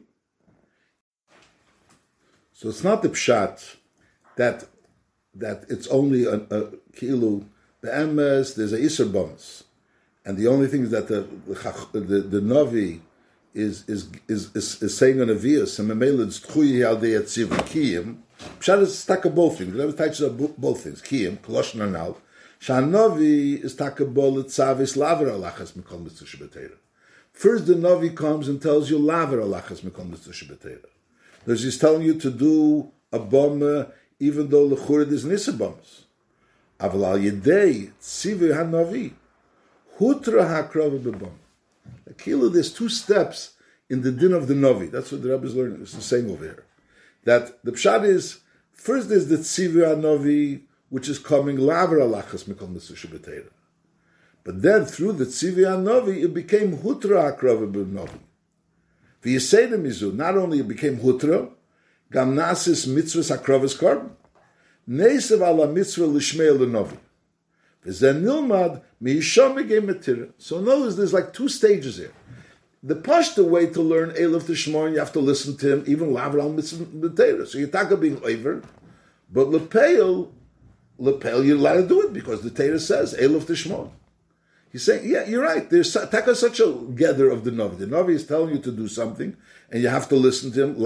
So it's not the Pshat that it's only a Kilu. Be'emes, there's a Isser Bomas. And the only thing is that the Navi is saying on a Avias, and Memela it's Tchuyi Al Dei Hatzivui Kiyim. Pshat is stuck of both things. It touches on both things. Kiyim, Kolosh Nanal. Shanavi is takabol tzavis laver alachas mikol mitzvah shebetera. First, the Navi comes and tells you laver alachas mikol mitzvah shebetera. Because he's telling you to do a bama even though lechura is nisa bamas. Aval al yedei tzivu hanavi hutra hakrava bebam. Akila, there's two steps in the din of the Navi. That's what the Rebbe is learning. It's the saying over here. That the pshat is first there's the tzivu hanavi, which is coming laver alachas mikol mitzvah shebetera. But then through the Tzivi HaNavi, it became Hutra HaKrava B'Navi. V'yiseda mizu, not only it became Hutra, gam nasis mitzvahs HaKravas Karban, neisav ala mitzvah l'shmei l'Navi. V'zen nilmad mi'isham megem metira. So notice there's like two stages here. The pashta way to learn Eilov Tishmor, you have to listen to him, even laver al mitzvah b'teira. So you're talking being over, but lepeil, you're allowed to do it because the Torah says Eilov Tishmor. He's saying, yeah, you're right. There's such a gather of the Navi. The Navi is telling you to do something, and you have to listen to him.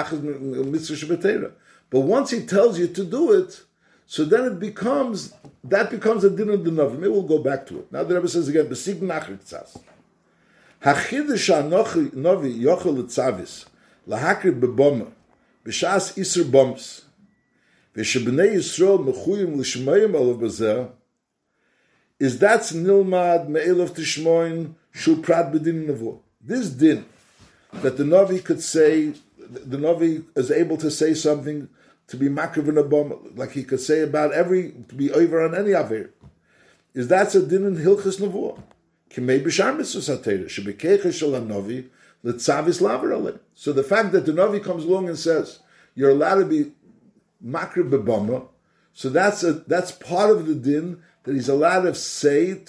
But once he tells you to do it, so then that becomes a din of the Navi. Maybe we'll go back to it. Now the Rebbe says again, Besig nachri tzas. Hachidish Navi yochel etzavis lahakri beboma b'shas iser boms v'shebnei Yisrael mechuyim l'shmayim alav bazeh. Is that's nilmad me'elov tishmoin shu prat b'din nevuah. This din that the Navi could say, the Navi is able to say something to be makriv in a bomb, like he could say about to be over on any aver. Is that's a din in hilchas nevuah? Kimei b'shar mitzvos haTorah shebekeicha shel haNavi l'tzavis laver aleh. So the fact that the Navi comes along and says you're allowed to be makriv b'bama, so that's part of the din. That he's allowed to say a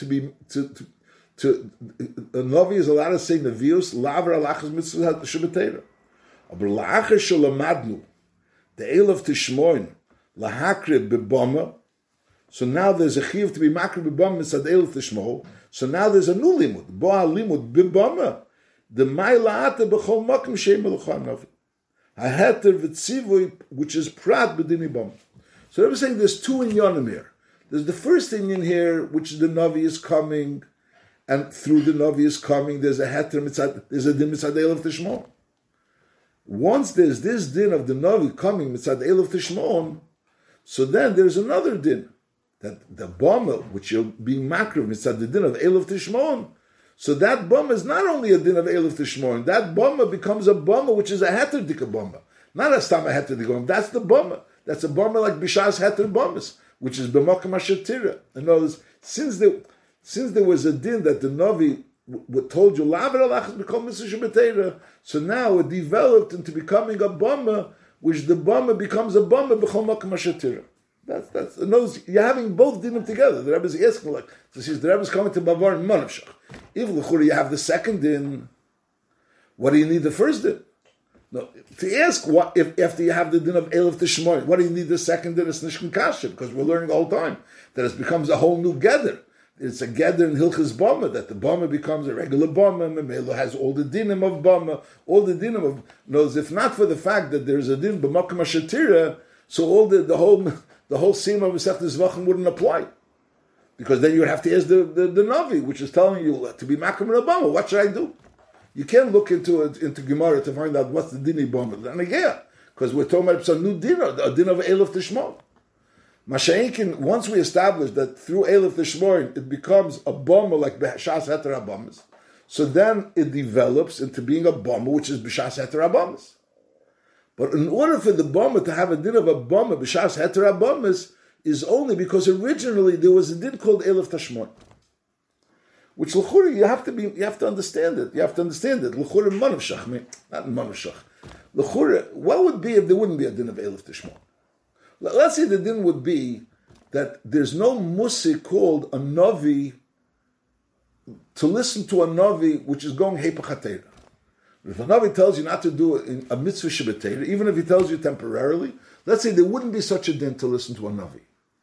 Navi is allowed to say Nevius laver alachas mitzvah shebetera. Aber la'achar shelamadnu the Eilov Tishmoin lahakre bebama. So now there's a chiyuv to be makre bebama mitzad Eilov Tishmo. So now there's a new limud boa limud bebama the ma'ila'ata b'chol makom she'em elocha Navi haheter v'tzivui which is prat b'dini bama. So they were saying there's two inyanim here. There's the first thing in here, which the Navi is coming, and through the Navi is coming, there's a heter mitzad, there's a din mitzad Eilov Tishmon. Once there's this din of the Navi coming mitzad Eilov Tishmon, so then there's another din, that the Bama, which you're being makriv mitzad the din of Eilov Tishmon, so that Bama is not only a din of Eilov Tishmon, that Bama becomes a Bama which is a heter dika Bama. Not a stam a heter dika Bama, that's the Bama. That's a Bama like Bishas heter Bamas, which is b'makam hashatira. In other words, since there was a din that the Navi told you laver alachas b'kol mitzvah shebetera, so now it developed into becoming a bama, which the bama becomes a bama b'chol makam hashatira. That's. In other words, you're having both dinim together. The Rebbe is asking like, so the Rebbe is coming to bavar and manavshach. If l'chura you have the second din, what do you need the first din? No, to ask what if after you have the din of Eilov Tishmoin, what do you need the second din of Snishkin Kasha? Because we're learning all the time that it becomes a whole new gather. It's a gather in Hilchas Bama, that the Bama becomes a regular Bama, and Melo has all the dinim of Bama, all the dinim of knows. If not for the fact that there's a din b'makam hashatira, so all the whole sima of Masechtas Zvachim wouldn't apply. Because then you would have to ask the Navi, which is telling you to be Makam and Abama. What should I do? You can't look into Gemara to find out what's the din Abama. And again, because we're talking about some new din, a din of Elif Tishmon. Masha'inkin, once we establish that through Elif Tishmon, it becomes a Bama like B'Shas Heter Abamas, so then it develops into being a Bama, which is B'Shas Heter Abamas. But in order for the Bama to have a din of a Bama, B'Shas Heter Abamas, is only because originally there was a din called Elif Tishmon. Which l'chura you have to understand it. You have to understand it. L'chura manavshach, not manavshach. L'chura, what would be if there wouldn't be a din of Elif Tishmon? Let's say the din would be that there's no musik called a navi to listen to a navi which is going hepachatera. If a navi tells you not to do it in a mitzvah shabbatera, even if he tells you temporarily, let's say there wouldn't be such a din to listen to a navi,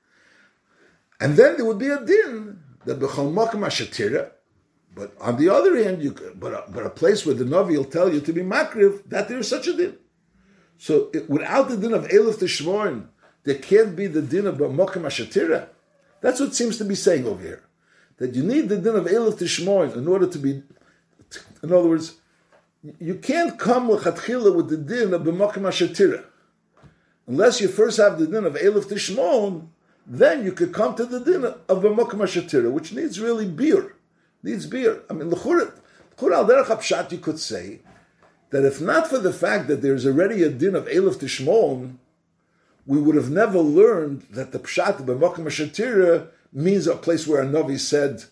and then there would be a din that b'chol makom ashatira. But on the other hand, but a place where the navi will tell you to be makriv, that there is such a din. So without the din of Elif Tishmon, there can't be the din of makom ashatira. That's what it seems to be saying over here. That you need the din of Elif Tishmon in order to be. In other words, you can't come l'chatchila with the din of makom ashatira unless you first have the din of Elif Tishmon. Then you could come to the din of makom ashatira, which needs really beer. Needs beer. I mean, l'chura al derech hapshat, you could say that if not for the fact that there's already a din of Elif Tishmon, we would have never learned that the pshat b'makom ashatira means a place where a navi said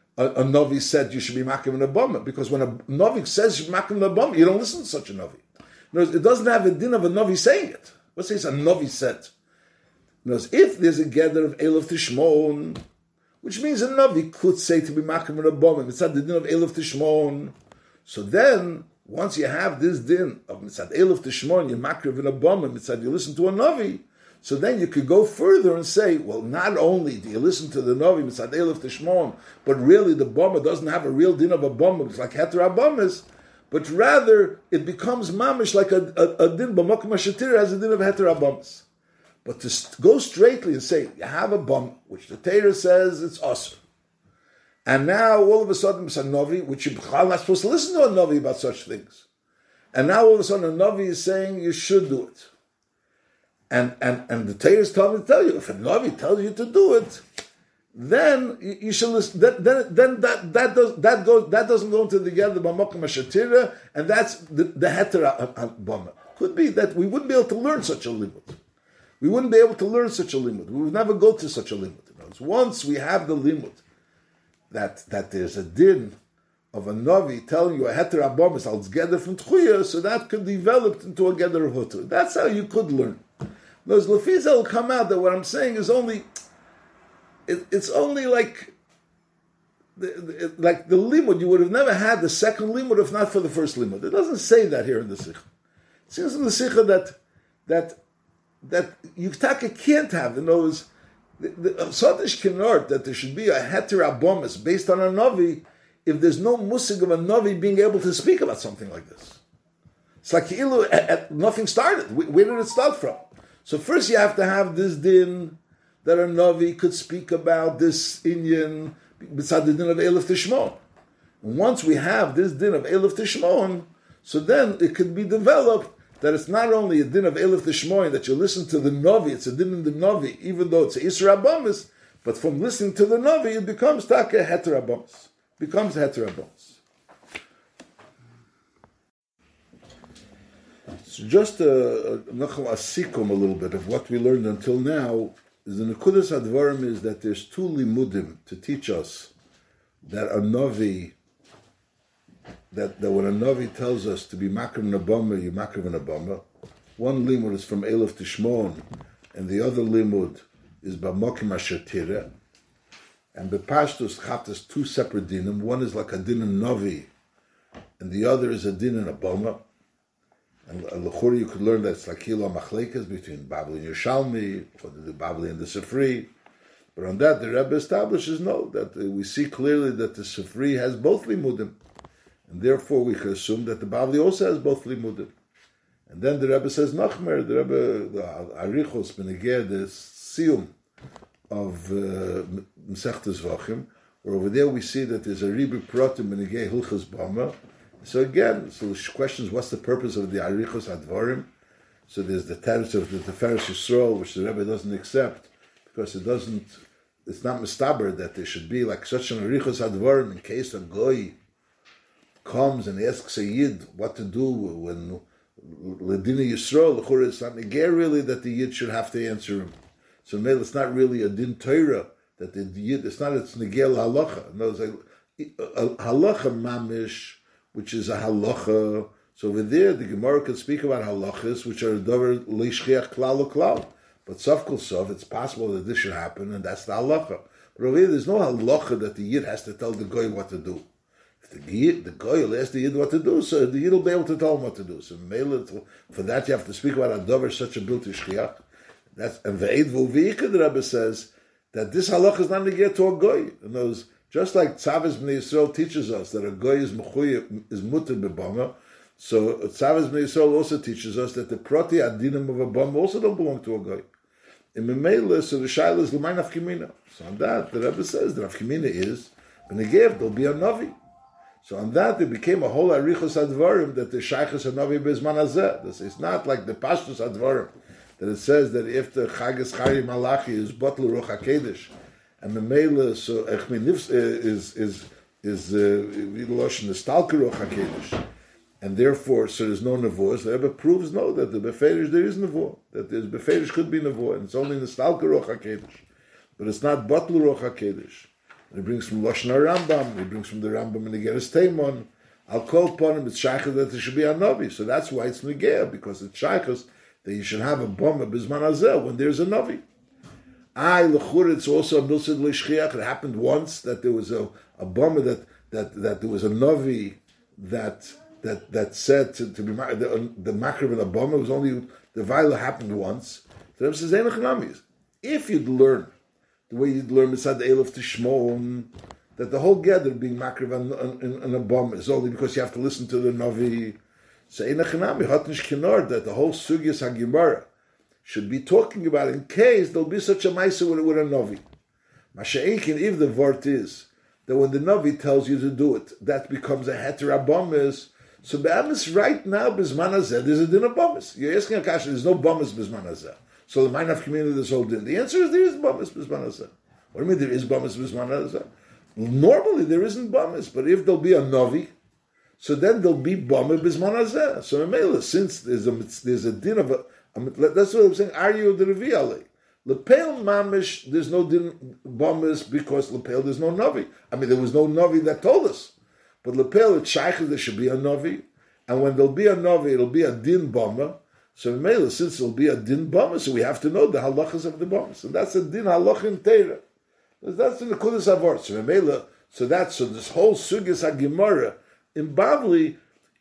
you should be makom and abama. Because when a navi says you should be makom and abama, you don't listen to such a navi. It doesn't have a din of a navi saying it. Let's say it's a navi said. If there's a gather of Elif Tishmon, which means a navi could say to be makom and abama, it's not the din of Elif Tishmon. So then, once you have this din of mitzad Elif Tishmon, you makriv and abama, mitzad you listen to a navi, so then you could go further and say, well, not only do you listen to the navi mitzad Elif Tishmon, but really the bama doesn't have a real din of a bama, it's like heter abamas, but rather it becomes mamish like a din b'makom ashatira has a din of heter abamas. But to go straightly and say, you have a bama, which the Torah says it's asur, and now all of a sudden it's a navi, which you're not supposed to listen to a navi about such things. And now all of a sudden a navi is saying you should do it. And the Torah is telling to tell you, if a navi tells you to do it, then you should listen. Then that doesn't go into together b'makom ashatira, and that's the heter bama. Could be that we wouldn't be able to learn such a limud. We wouldn't be able to learn such a limud. We would never go to such a limud. Once we have the limud, that there's a din of a navi telling you a heter abamas al gather from tchuya, so that could develop into a gather of hutu. That's how you could learn. Those lefiza will come out that what I'm saying is only, it's only like the limud. You would have never had the second limud if not for the first limud. It doesn't say that here in the sikha. It says in the sikha that you can't have. In other words, the Sadish Kinort, that there should be a heter abamas based on a navi, if there's no musig of a navi being able to speak about something like this. It's like nothing started. Where did it start from? So first you have to have this din that a navi could speak about this inyan beside the din of Elif Tishmon. And once we have this din of Elif Tishmon, so then it could be developed that it's not only a din of Elif Tishmon that you listen to the navi, it's a din in the navi, even though it's a Isra Abamas, but from listening to the navi, it becomes taka heter abamas. Becomes heter abamas. So just a sikum a little bit of what we learned until now is the Nekudas Advarim is that there's two limudim to teach us that a navi, that when a navi tells us to be makriv nabama, you makriv nabama. One limud is from Elif Tishmon, and the other limud is b'makom ashatira. And b'pashtus chatas two separate dinim. One is like a din in navi, and the other is a din in a bama. And l'churi you could learn that it's like hila machlekas between Bavli and Yerushalmi, or the Bavli and the Sifri. But on that, the Rebbe establishes that we see clearly that the Sifri has both limudim, and therefore we could assume that the Bavli also has both limudim. And then the Rebbe says Nachmer, the Rebbe, the Arichos Benegeh, the Siyum Mesechtes Vachim, where over there we see that there's a ribu pratim benegei hilchos bama. So again, so the question is, what's the purpose of the arichos advarim? So there's the teretz of the Tiferes Yisrael, which the Rebbe doesn't accept because it's not mistaber that there should be like such an arichos advarim in case a goy comes and asks a yid what to do when Ledina Yisrael, it's not negay really that the Yid should have to answer him. So maybe it's not really a din Torah that the Yid, it's negay halacha. No, it's like a halacha mamish, which is a halacha. So over there, the Gemara can speak about halachas, which are davar leishchiach klal u'klal. But sof kol sof, it's possible that this should happen, and that's the halacha. But over here, there's no halacha that the Yid has to tell the goy what to do. The goy will ask the Yid what to do, so the Yid will be able to tell him what to do. So for that you have to speak about a davar such a bilti shchiach. And ve'ed v'u'v'ikah, the Rebbe says that this halach is not negay to a goy. And those, just like Tzavis Bnei Yisrael teaches us that a goy is mutter b'bama, so Tzavis Bnei Yisrael also teaches us that the prati adinim of a bama also don't belong to a goy. In Memela, so the shaila is l'may nafkimina. So on that, the Rebbe says the nafkimina is b'negev, there'll be a navi. So on that, it became a whole arichos advarim that the shaychus hanavi bezman hazeh. It's not like the pashtus advarim that it says that if the chagas chari malachi is botl ruach hakedesh, and memela so echminif is loshen the stalker ruach hakedesh, and therefore so there's no nevuah. The Rebbe proves no that the beferish there is nevuah, that there's beferish could be nevuah, and it's only the stalker ruach hakedesh, but it's not botl ruach hakedesh. And he brings from Lashon Rambam, he brings from the Rambam in the Geras Teimon. I'll call upon him, it's shaykhus that there should be a Navi. So that's why it's Negea, because it's shaykhus that you should have a bomba Bizman Hazel when there's a Navi. L'chur, it's also a Milsad L'Shchiach. It happened once that there was a bomba that there was a Navi that said to be the Makriv and the bomba was only, the Vaila happened once. So Rebbe says, Einach Namis. If you'd learn the way you'd learn Mitzad Eilov Tishmon, that the whole gather being makriv on a bomb is only because you have to listen to the Navi. So Einachanami, Hotnish Kinor, that the whole Sugyas HaGemara should be talking about in case there'll be such a Maisa with a Navi. Masha'inkin, if the vort is that when the Navi tells you to do it, that becomes a heter abomis. So Be'amis right now, Bizman Hazeh, there's a din of bomis. You're asking a kasha, there's no bomis Bizman Hazeh. So the mind of community this whole din. The answer is there is bamis bisman hazeh. What do you mean there is bamis bisman hazeh? Normally there isn't bamis, but if there'll be a navi, so then there'll be bamis bisman hazeh. So Mela, since there's a din of that's what I'm saying. Are you the revi alei? Lepel mamish, there's no din bamis because lepel there's no navi. I mean there was no navi that told us, but lepel it's shaykhus there should be a navi, and when there'll be a navi it'll be a din bama. So Mela, since it'll be a din bama, so we have to know the halachas of the bama. And that's a din halach in Teira. That's in the Kudas Avor. So Mela, so this whole Sugyas HaGemara in Bavli,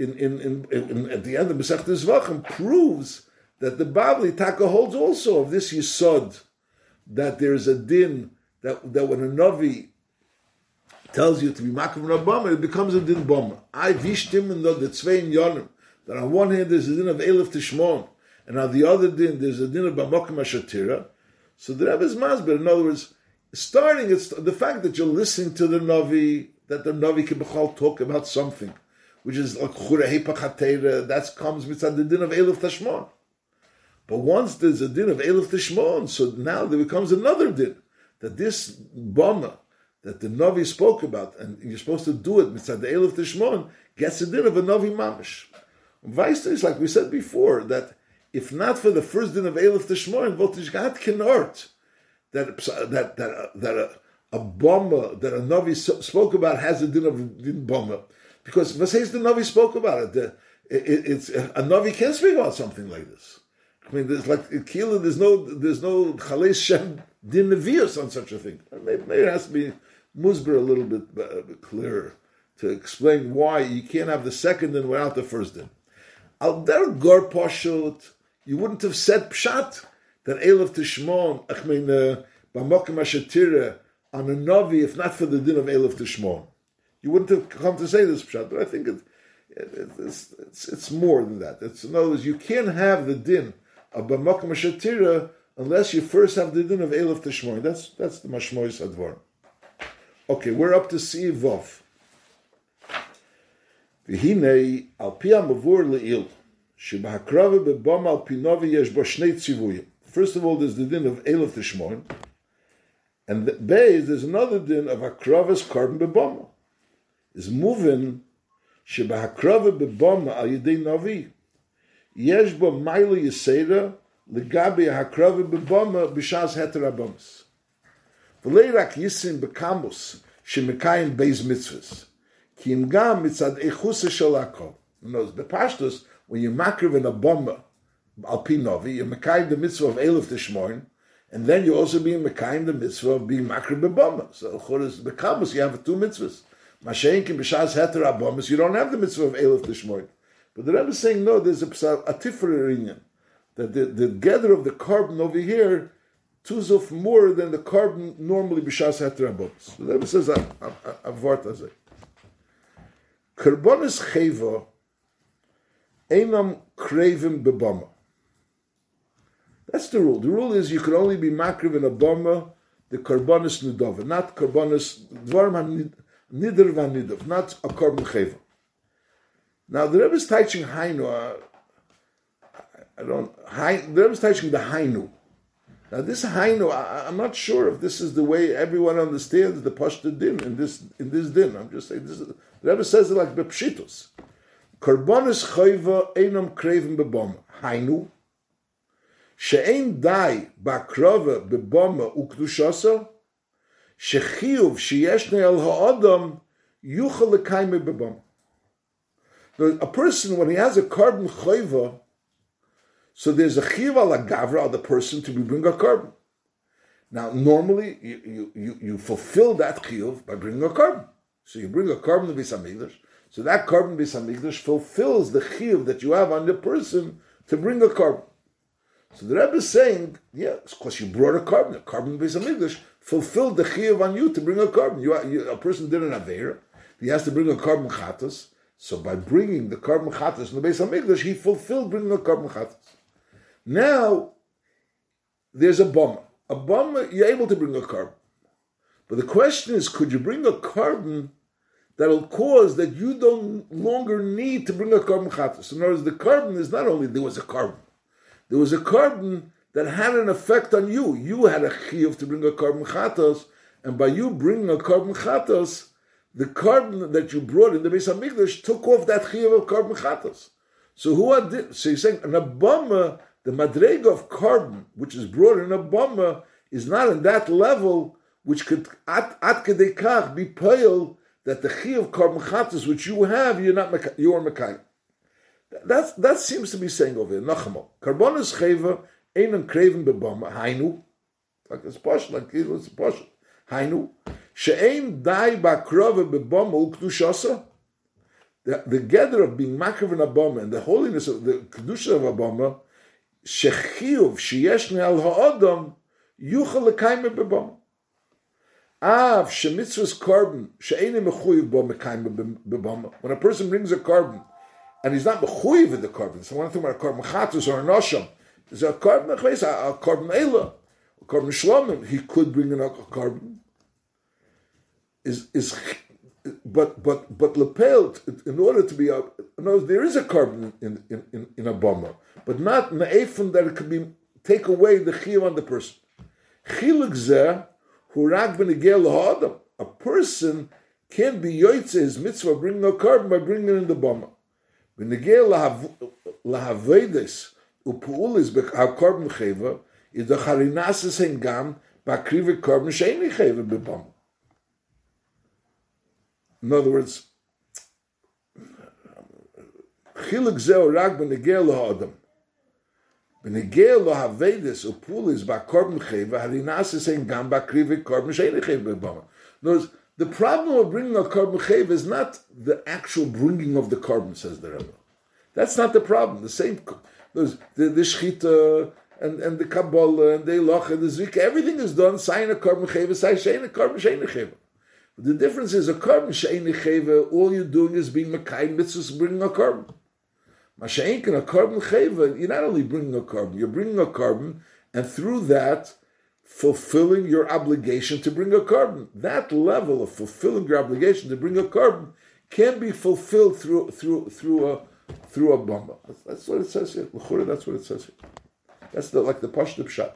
in at the end of Mesechtes Vachim, proves that the Bavli Taka holds also of this Yisod, that there's a din, that when a Navi tells you to be Makam Rabbama, it becomes a din bama. I vishtim in the Tzvein Yonim. That on one hand there's a din of Eilov Tishmon, and on the other din there's a din of Bamokim HaShatira. So the Rebbe's masber, in other words, starting it's the fact that you're listening to the Navi, that the Navi can talk about something, which is like Chura Hepach HaTeira, that comes with the din of Eilov Tishmon. But once there's a din of Eilov Tishmon, so now there becomes another din, that this Bama, that the Navi spoke about, and you're supposed to do it mitzad the Eilov Tishmon, gets a din of a Navi Mamish. Vaista is like we said before, that if not for the first din of Eilov Tishmon, Voltishgat Kinort, that a bomba that a Navi spoke about has a din of din bomba, because what says the Navi spoke about it? It's a Navi can't speak about something like this. I mean, there's like Kila, there's no Chaleis Shem din Nevius on such a thing. Maybe it has to be Musber a little bit clearer to explain why you can't have the second din without the first din. Al der Gor Pashut, you wouldn't have said Pshat that Eilov Tishmon, Bamokim HaShatira, on a Navi, if not for the din of Eilov Tishmon. You wouldn't have come to say this Pshat, but I think it's more than that. In other words, you can't have the din of Bamokim HaShatira unless you first have the din of Eiluf Tishmoin. That's the Mashmois Advar. Okay, we're up to Siv Vov. V'hinei al pi ha'mavur le'il shebahakrava bebama al pinovi yesh bo shnei tzivuyim. First of all, there's the din of Eiluf Tishmoin, and there's another din of Hakravas Karban bebama. Is moving shebahakrava bebama al yedei navi yesh bo maila yisera legabi hakrava bebama b'shas heter habamas. V'lei rak yisin bekamus shemekayim beis mitzvahs ki im gam mitzad echus shel hakol. The pashtus, when you makriv in a bomba al pi novi, you mekayim the mitzvah of Eiluf Tishmoin, and then you also being mekayim the mitzvah of being makriv bebama. So chodesh bekamus, you have two mitzvahs. Masha'enkim b'shas heter habamas, you don't have the mitzvah of Eiluf Tishmoin. But the Rebbe is saying, no, there's a tifra inyan, that the gather of the carbon over here tuzuf more than the carbon normally b'shas heter habamas. So the Rebbe says, avart azay. Karbonis cheva einam kravim bebama. That's the rule. The rule is you can only be makriv in a bama, the karbonis nidova, not karbonis dvarim nidr van nidov, not a carbon cheva. Now the Rebbe is teaching hainu. The Rebbe is teaching the hainu. Now this hainu, I'm not sure if this is the way everyone understands the pashta din in this din. I'm just saying this is, the Rebbe says it like bepshitus. Karbonis chayva einam kreven bebama. Hainu she'ein dai bakrova bebama ukdushasa shechiyuv sheyeshne al ha'adam yuchal lekayme bebama. A person, when he has a carbon chayva, so there's a chiyuv ala gavra of the person to bring a carbon. Now, normally you fulfill that chiyuv by bringing a carbon. So you bring a carbon to Beis Hamikdash. So that carbon Beis Hamikdash fulfills the chiyuv that you have on the person to bring a carbon. So the Rebbe is saying, yeah, it's because you brought a carbon Beis Hamikdash fulfilled the chiyuv on you to bring a carbon. A person did an aveira, he has to bring a carbon chatas. So by bringing the carbon chatas in the Beis Hamikdash, he fulfilled bringing a carbon chatas. Now, there's a bama. A bama, you're able to bring a carbon. But the question is, could you bring a carbon that'll cause that you don't longer need to bring a carbon chatas? In other words, the carbon is not only there was a carbon that had an effect on you. You had a chiyuv to bring a carbon chatas, and by you bringing a carbon chatas, the carbon that you brought in the Beis Hamikdash took off that chiyuv of carbon chatas. So so you're saying an abama, the madrega of carbon, which is brought in a bama, is not in that level which could at kedei kach be pale that the chiyuv of carbon chatas which you have, you are mekayim. That seems to be saying over here. Nachamo karbonis cheva einam kreven bebama hainu, like it's posh, like it's posh hainu she'ein dai bakrova bebama ukdushasa. The gather of being makriv in a bama and the holiness of the kedusha of a bama shechiyuv sheyeshne al ha'adam yuchal lekayme bebama. Av shemitzvah's carbon she'ein mechuyev bo mekayme bebama. When a person brings a carbon and he's not mechuyev in the carbon, so when I'm talking about a carbon chatus or a nosham, there's a carbon eila, a carbon shlomim, he could bring in a carbon. But lapel, in order to be there is a carbon in a bama, but not na'efim that it could be take away the chiyuv on the person. Chiluk zeh hurag b'negel ha'adam. A person can be yoytze his mitzvah bringing a carbon by bringing it in the bama. B'negel lahavedes upuulis b'carbon cheva is the charinasis hengam b'akrivik carbon she'eni cheva b'bama. In other words, chiluk zeh rag b'negel ha'adam. B'negel lahavedes upulis b'carbon cheva harinasis hengam b'akrivik carbon she'eni cheva b'bama. In other words, the problem of bringing a carbon cheva is not the actual bringing of the carbon, says the Rebbe. That's not the problem. The same, the shchita and the kabbalah and the eloch and the zrika, everything is done. Sign a carbon cheva, sign she'en a carbon she'en cheva. The difference is a carbon she'en cheva. All you're doing is being mekayim mitzvahs, bringing a carbon. Masha'enkin, a carbon cheva, you're not only bringing a carbon, you're bringing a carbon, and through that, fulfilling your obligation to bring a carbon. That level of fulfilling your obligation to bring a carbon can be fulfilled through a bamba. That's what it says here. L'chura, that's what it says here. That's like the Pashto Pshat.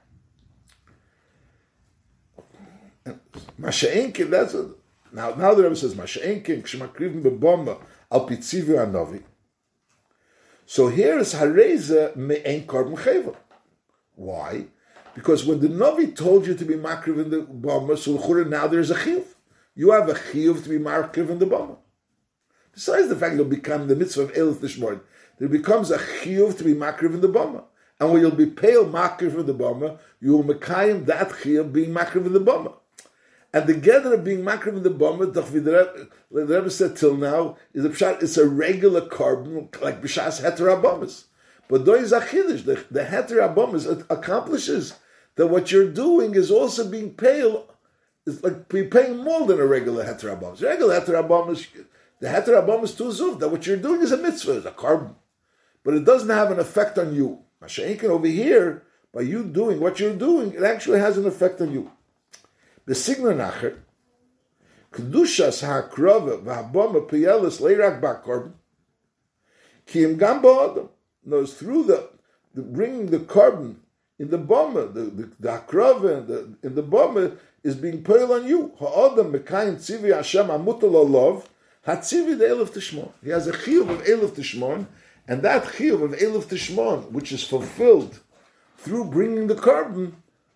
Masha'enkin, that's it. Now the Rebbe says, Masha'enkin, k'shemakrivim bebomba, al pitzivu anovi. So here is hareza me'en carbon cheva. Why? Because when the Navi told you to be makriv in the bomba, so now there's a chiyuv. You have a chiyuv to be makriv in the bomba. Besides the fact that it'll become the mitzvah of Elif Tishmon, there becomes a chiyuv to be makriv in the bomba. And when you'll be pale makriv in the bomba, you will mekayim that chiyuv being makriv in the bomba. And the gather of being makriv in the bomba, the Rebbe said till now, is a pshat, it's a regular carbon, like b'shas heter abomas. But though is a chiddush, the heter abomas accomplishes that what you're doing is also being pale, is like being paying more than a regular heter abomas. Regular heter abomas, the heter abomas too zuv, that what you're doing is a mitzvah, is a carbon. But it doesn't have an effect on you. Masha'enkin over here, by you doing what you're doing, it actually has an effect on you. The signal nacher, kedushas ha'akrava v'haboma piyelis leirak ba'korban, ki im gam ba'adam. Knows through the bringing the carbon in the bomba, the akrava in the bomba is being pale on you. Ha'adam mekayim tzivi Hashem amutal olav, hatzivi the elif tishmon. He has a chiyuv of elif tishmon, and that chiyuv of elif tishmon, which is fulfilled through bringing the carbon,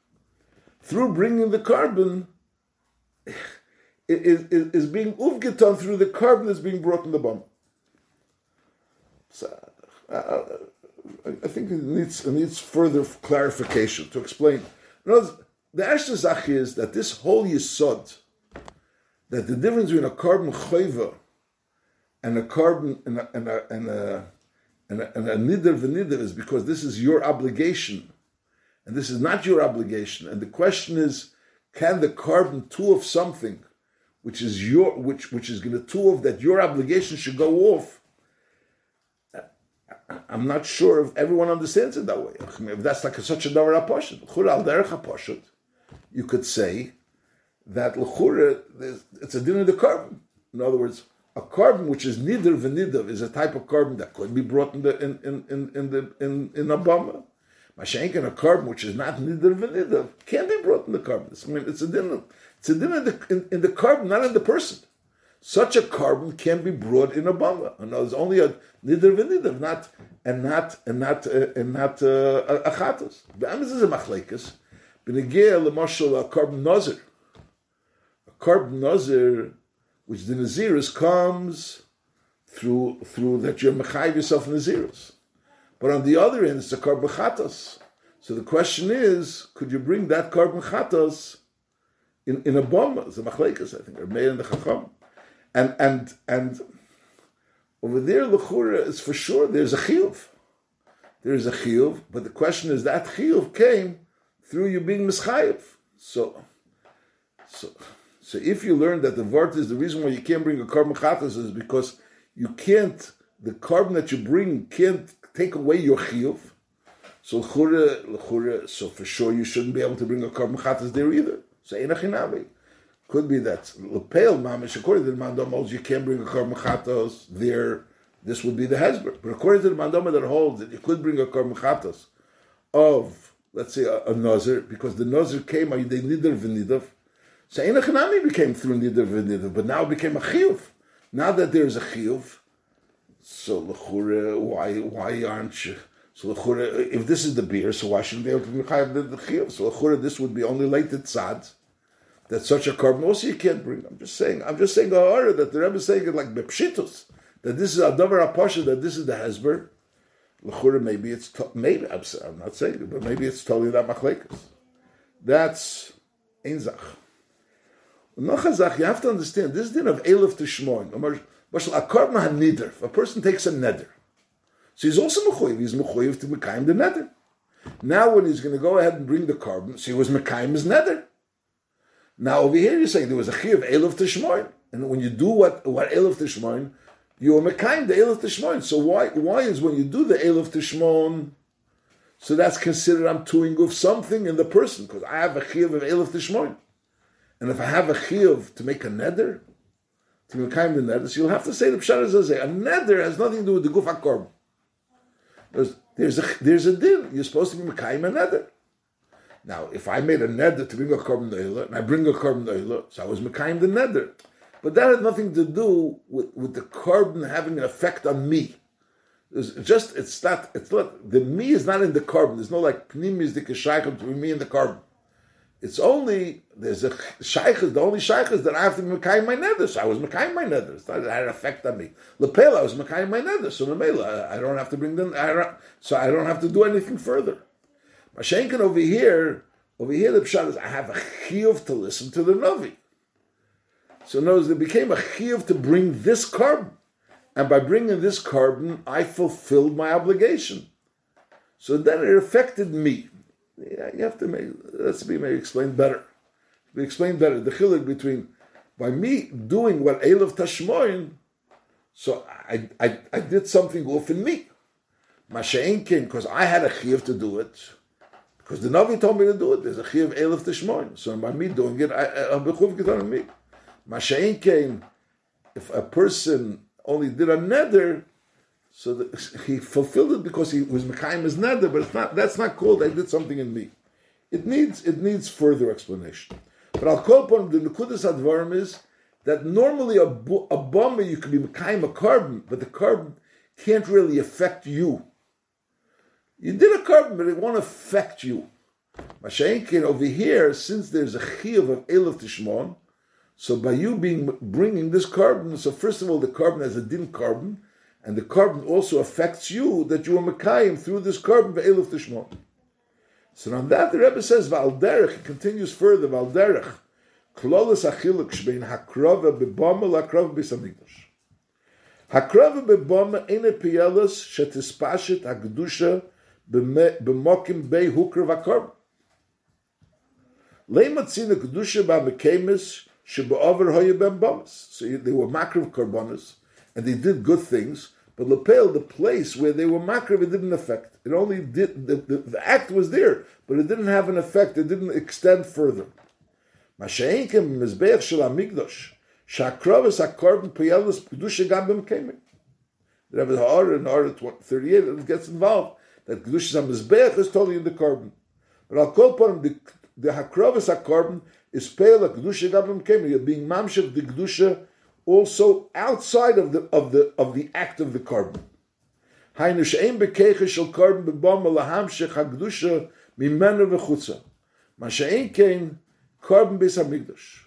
is being uvgetan through the carbon that's being brought in the bomb. So, I think it needs further clarification to explain. In other words, the Ashta Zach is that this whole yisod, that the difference between a carbon chayva and a carbon and a nidr v'nidr is because this is your obligation, and this is not your obligation. And the question is, can the carbon two of something, which is which is going to two of that your obligation should go off? I'm not sure if everyone understands it that way. If that's like such a davar aposhet, l'chura al derech aposhet, you could say that l'chura it's a din of the carbon. In other words, a carbon which is nidr v'nidav is a type of carbon that could be brought in a bomba. Masha'enkin, a carbon which is not nidr v'nidav can't be brought in the carbon. I mean, it's a din in the carbon, not in the person. Such a carbon can be brought in a bomba. And there's only a nidr v'nidav, not a chatos. The Amos is a machlekes. B'negea l'mashal a carbon nazir. A carbon nazir, which the nazirus comes through that you're mechayiv yourself in nazirus. But on the other end, it's a carbon chatos. So the question is, could you bring that carbon chatos in a bomba? It's a machlekes, I think, or made in the chacham. And over there, l'chura is for sure there's a chiyuv. There is a chiyuv, but the question is that chiyuv came through you being mischayiv. So if you learn that the vart is the reason why you can't bring a carbon chatas is because you can't, the carbon that you bring can't take away your chiyuv. So l'chura, so for sure you shouldn't be able to bring a carbon chatas there either. So einachinavi. Could be that lepel mamish, according to the mandamos, you can't bring a carbon chatos there. This would be the hezber. But according to the mandama that holds that you could bring a carbon chatos of, let's say, a nazir, because the nazir came on the nidr v'nidav. So einachanami became through nidr v'nidav, but now it became a chiyuv. Now that there's a chiyuv, so l'chure, why aren't you? So l'chure, if this is the beer, so why shouldn't they be able to be chayav the chiyuv? So l'chure, this would be only late at tzad. That such a carbon also you can't bring. I'm just saying that the Rebbe is saying it like bepshitus, that this is a davar apasha, that this is the hezber. L'chura, maybe it's maybe I'm not saying it, but maybe it's totally that machlekes. That's ein zach. Nachazach, you have to understand this din of elif tishmon. A carbon hanidr. If a person takes a neder, so he's also mechuyev. He's mechuyev to mekayim the neder. Now, when he's going to go ahead and bring the carbon, so he was mekayim his neder. Now over here you're saying there was a chiyuv elif tishmoin, and when you do what elif tishmoin, you are mekayim the elif tishmoin. So why is when you do the elif tishmoin, So that's considered I'm doing of something in the person, because I have a chiyuv of Eiluf Tishmoin. And if I have a chiyuv to make a neder, to be kind of neder, so you'll have to say the Pshat Azazeh. A neder has nothing to do with the Guf HaKorban. There's a din. You're supposed to be Mekayim a neder. Now, if I made a neder to bring a Korban Neila, and I bring a Korban Neila, so I was Mekayim the neder. But that had nothing to do with the Korban having an effect on me. It's not, the me is not in the Korban. There's no like, Pnim is the Keshaychim between me and the Korban. It's only, there's a Shaychas, the only Shaychas that I have to be Mekayim my neder. So I was Mekayim my neder. It's not, it had an effect on me. Lepela, I was Mekayim my neder. So Lepela, I don't have to bring them, so I don't have to do anything further. Mashenkin over here the Pshat is, I have a chiyuv to listen to the Navi. So notice it became a chiyuv to bring this Korban. And by bringing this Korban, I fulfilled my obligation. So then it affected me. You have to maybe explained better. Be explained better. The chiluk between, by me doing what Eiluf Tashmoin, so I did something off in me. Masha'enkin, because I had a chiyuv to do it, because the Navi told me to do it, there's a chiyuv Eiluf Tashmoin. So by me doing it, I'll be chuv on me. Masha'enkin, if a person only did a neder, so that he fulfilled it because he was Mekayim his neder, but it's not, that's not called I did something in me. It needs further explanation. But I'll call upon the Nekudas Advarim is that normally a bomber you can be Mekayim a Korban, but the Korban can't really affect you. You did a Korban, but it won't affect you. Masha'enkin over here, since there's a chiyuv of Eiluf Tishmon, so by you bringing this Korban, so first of all, the Korban has a din Korban, and the Korban also affects you, that you are Mekayim through this Korban Ve'eluf Tishmon. So on that, the Rebbe says, V'al derech, he continues further, V'al derech, Klolos achiluk shbein hakrova bebama lakrova b'samigdash. Hakrova bebama ene piyelos shetispashit hagdusha b'mokim bei hukra v'korban. Leimatzina kedusha ba'mekemis sheba'over hoye ben bamas. So they were makriv korbanos, and they did good things, but Lepel, the place where they were makriv, it didn't affect. It only did, the act was there, but it didn't have an effect, it didn't extend further. Masha'enkim mizbeach shel hamikdash, sha'akrovas hakorban piyelus kedusha gam b'mekemim. The Rebbe Ha'ara in Ha'ara 38, it gets involved, that kedusha hamizbeach is totally in the korban. But I'll call upon him, the hakrovas hakorban is peil kedusha gam b'mekemim. You're being mamshech the kedusha also outside of the act of the korban. Hainu she'ein bekecha shel korban b'bama lahamshech hagdusha mimenu v'chutza. Ma she'ein kein korban beis hamikdash.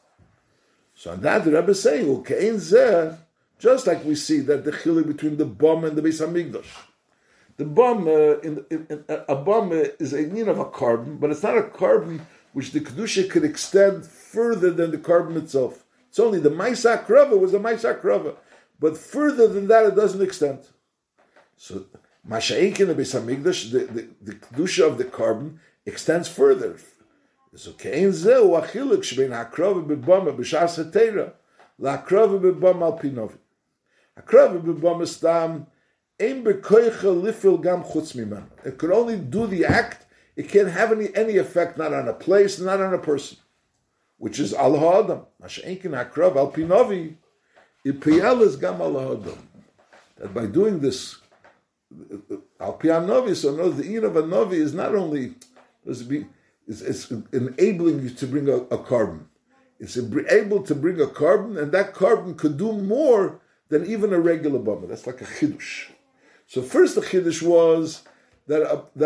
So on that the Rebbe is saying, well, kein zeh, just like we see that the chiluk between the bama and the beis hamikdash. The bama, a bama is a need of a korban, but it's not a korban which the kedusha could extend further than the korban itself. It's only the Maisa Krava was a Maisa Krava. But further than that, it doesn't extend. So, Masha'enkin the Beis HaMikdash, the Kedusha of the korban extends further. So, Kein Zeu Achiluk Shbein HaKrava B'Bama B'Shas HaTeira LaKrava B'Bama Al Pinovi. HaKrava B'Bama Stam Ein B'Koicha Lifil Gam Chutz Mimana. It could only do the act. It can't have any effect, not on a place, not on a person. Which is al ha'adam. Masha'enkin hakrav al pinovi, ipiyal is gam al ha'adam. That by doing this, al piyan novi, so no, the in of a novi is not only, it's enabling you to bring a korban. It's able to bring a korban, and that korban could do more than even a regular bama. That's like a chidush. So first the chidush was that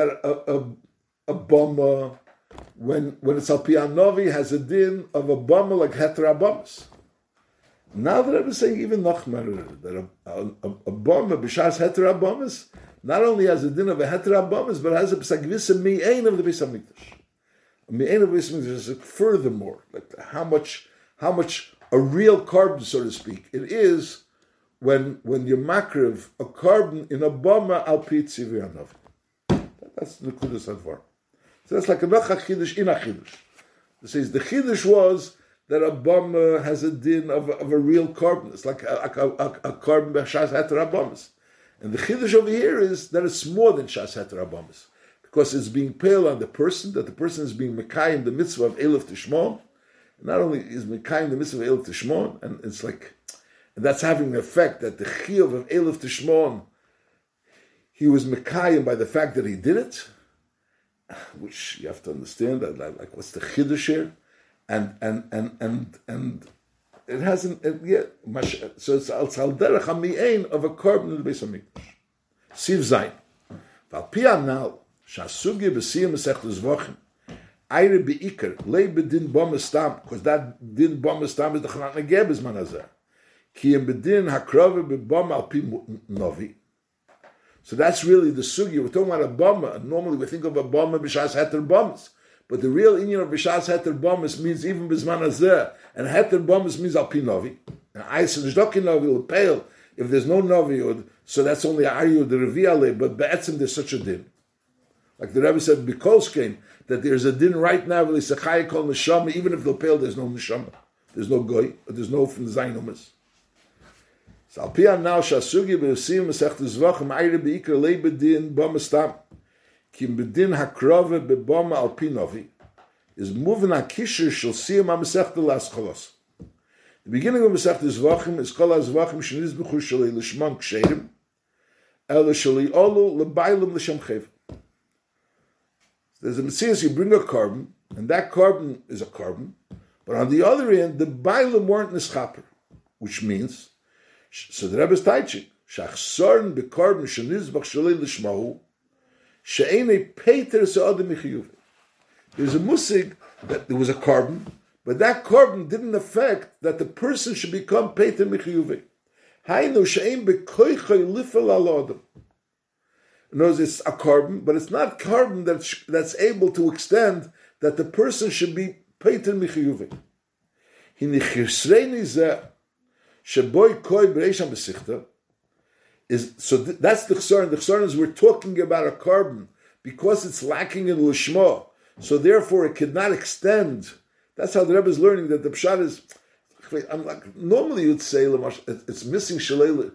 a bama, when it's al piyan novi, has a din of a bama like heter abamas. Now that I was saying even nachmar, that a bama b'shas heter abamas not only has a din of a heter abamas, but has a psagvisa mi'ein of the Beis Hamikdash. Mi'ein of the Beis Hamikdash is furthermore, like how much a real korban, so to speak, it is when you're makriv a korban in a bama al pi tzivui hanavi. That's the Nekudas Advarim. So that's like a chidush in a chidush. It says the chidush was that a bama has a din of a real korban. It's like a korban b'shas heter abamas. And the chidush over here is that it's more than shas heter abamas. because it's being pale on the person, that the person is being Mekayim the mitzvah of Elif Tishmon. Not only is Mekayim the mitzvah of Elif Tishmon, and it's like, and that's having the effect that the Chiyuv of Elif Tishmon, he was Mekayim by the fact that he did it, which you have to understand, like what's the Chiddush here? And it hasn't yet. So it's al derech hami'ein of a korban in the Beis Hamikdash. Siv Zayin. Val pia now shasugi b'siyam mesechtes Zvachim ayre beikar lei bedin bomastam, because that din bomastam is the chanat negeb is manazar. Ki im bedin hakrove bebom al pi novi. So that's really the sugi. We're talking about a bomba. Normally we think of a bomba b'shas heter bombs. But the real inyan of B'shas Heter Bomis means even B'zman Hazeh, and Heter Bomis means Al Pi Novi. And Ayis Nishdoki Novi will pale if there's no Novi, so that's only Ayu, the Revi Ale, but Be'etzim there's such a din. Like the Rebbe said, Bikolskein, that there's a din right now, V'lisachai Kol Neshama, even if they'll pale, there's no Neshama. There's no Goy, there's no from the Zaynumas. So Al Pi now Shasugi B'Yosim Mesech Tzvachim Ayre Be'ikar Lei B'din Bomastam. Kim bedin hakrove beboma al pinovi is moving a kisher shel siyam ha-mesechta las-cholos. The beginning of Mesechta Zvachim is kol ha-zvachim shenizbechu shalei l'shmon ksherim ela shalei olu lebailim l'shem chev. There's a Messias, you bring a carbon, and that carbon is a carbon, but on the other end, the bailim weren't nischaper, which means, so the Rebbe is teaching, shachsorn be'carbon shenizbech shalei l'shmahu there's a musig that there was a carbon, but that carbon didn't affect that the person should become Peter Michiyuve. In other words, it's a carbon, but it's not carbon that's able to extend that the person should be Peter Michiyuve. That's the chsaron. The chsaron is we're talking about a carbon because it's lacking in lishma, so therefore it could not extend. That's how the Rebbe is learning that the pshat is. Normally you'd say it's missing shalei.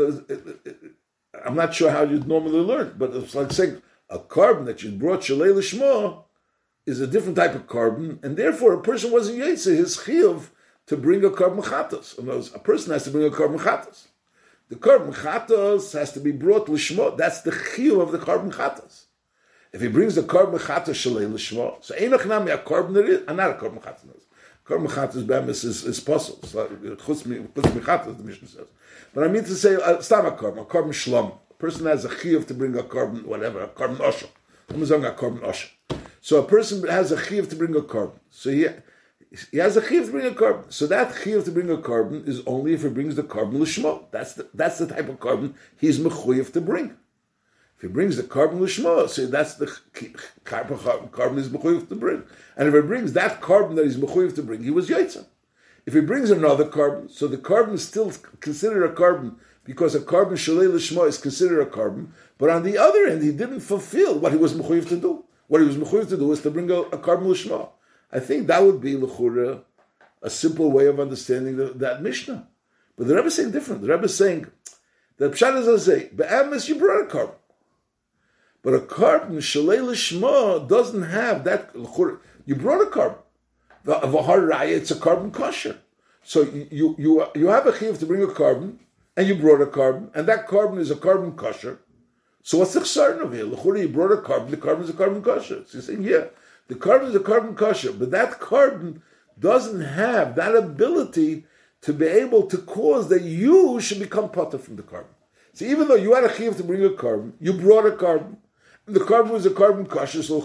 I'm not sure how you'd normally learn, but it's like saying a carbon that you brought shalei lishma is a different type of carbon, and therefore a person wasn't yetze his chiyuv to bring a carbon chatos. In other words, a person has to bring a carbon chatos. The carbon chatos has to be brought lishma. That's the chiyuv of the carbon chatos. If he brings the carbon chatos shalei lishma, so einach nami a carbon that is, not a carbon chatos. Carbon chatos bemis is possible. Chutz mi chatos, the Mishnah says. But I mean to say, stam a carbon shlom. A person has a chiyuv to bring a carbon, whatever, a carbon osha. I'm saying a carbon osha. So a person has a chiyuv to bring a carbon. So he has a chiyuv to bring a carbon. So that chiyuv to bring a carbon is only if he brings the carbon l'shmo. That's the type of carbon he's mechuyev to bring. If he brings the carbon l'shmo, so that's the carbon he's mechuyev to bring. And if he brings that carbon that he's mechuyev to bring, he was yaitza. If he brings another carbon, so the carbon is still considered a carbon because a carbon shalei l'shmo is considered a carbon. But on the other end, he didn't fulfill what he was mechuyev to do. What he was mechuyev to do was to bring a carbon l'shmo. I think that would be l'chura, a simple way of understanding that Mishnah. But the Rebbe is saying different. The Rebbe is saying that Pshat is say, be'emes you brought a carbon, but a carbon shalei l'shma doesn't have that l'chura. You brought a carbon. The Vaharaya, it's a carbon kosher. So you have a chiyuv to bring a carbon, and you brought a carbon, and that carbon is a carbon kosher. So what's the chsaron of here? L'chura, you brought a carbon. The carbon is a carbon kosher. So you're saying, yeah. The carbon is a carbon kosher, but that carbon doesn't have that ability to be able to cause that you should become potter from the carbon. So even though you had a chiyuv to bring a carbon, you brought a carbon, and the carbon was a carbon kosher, so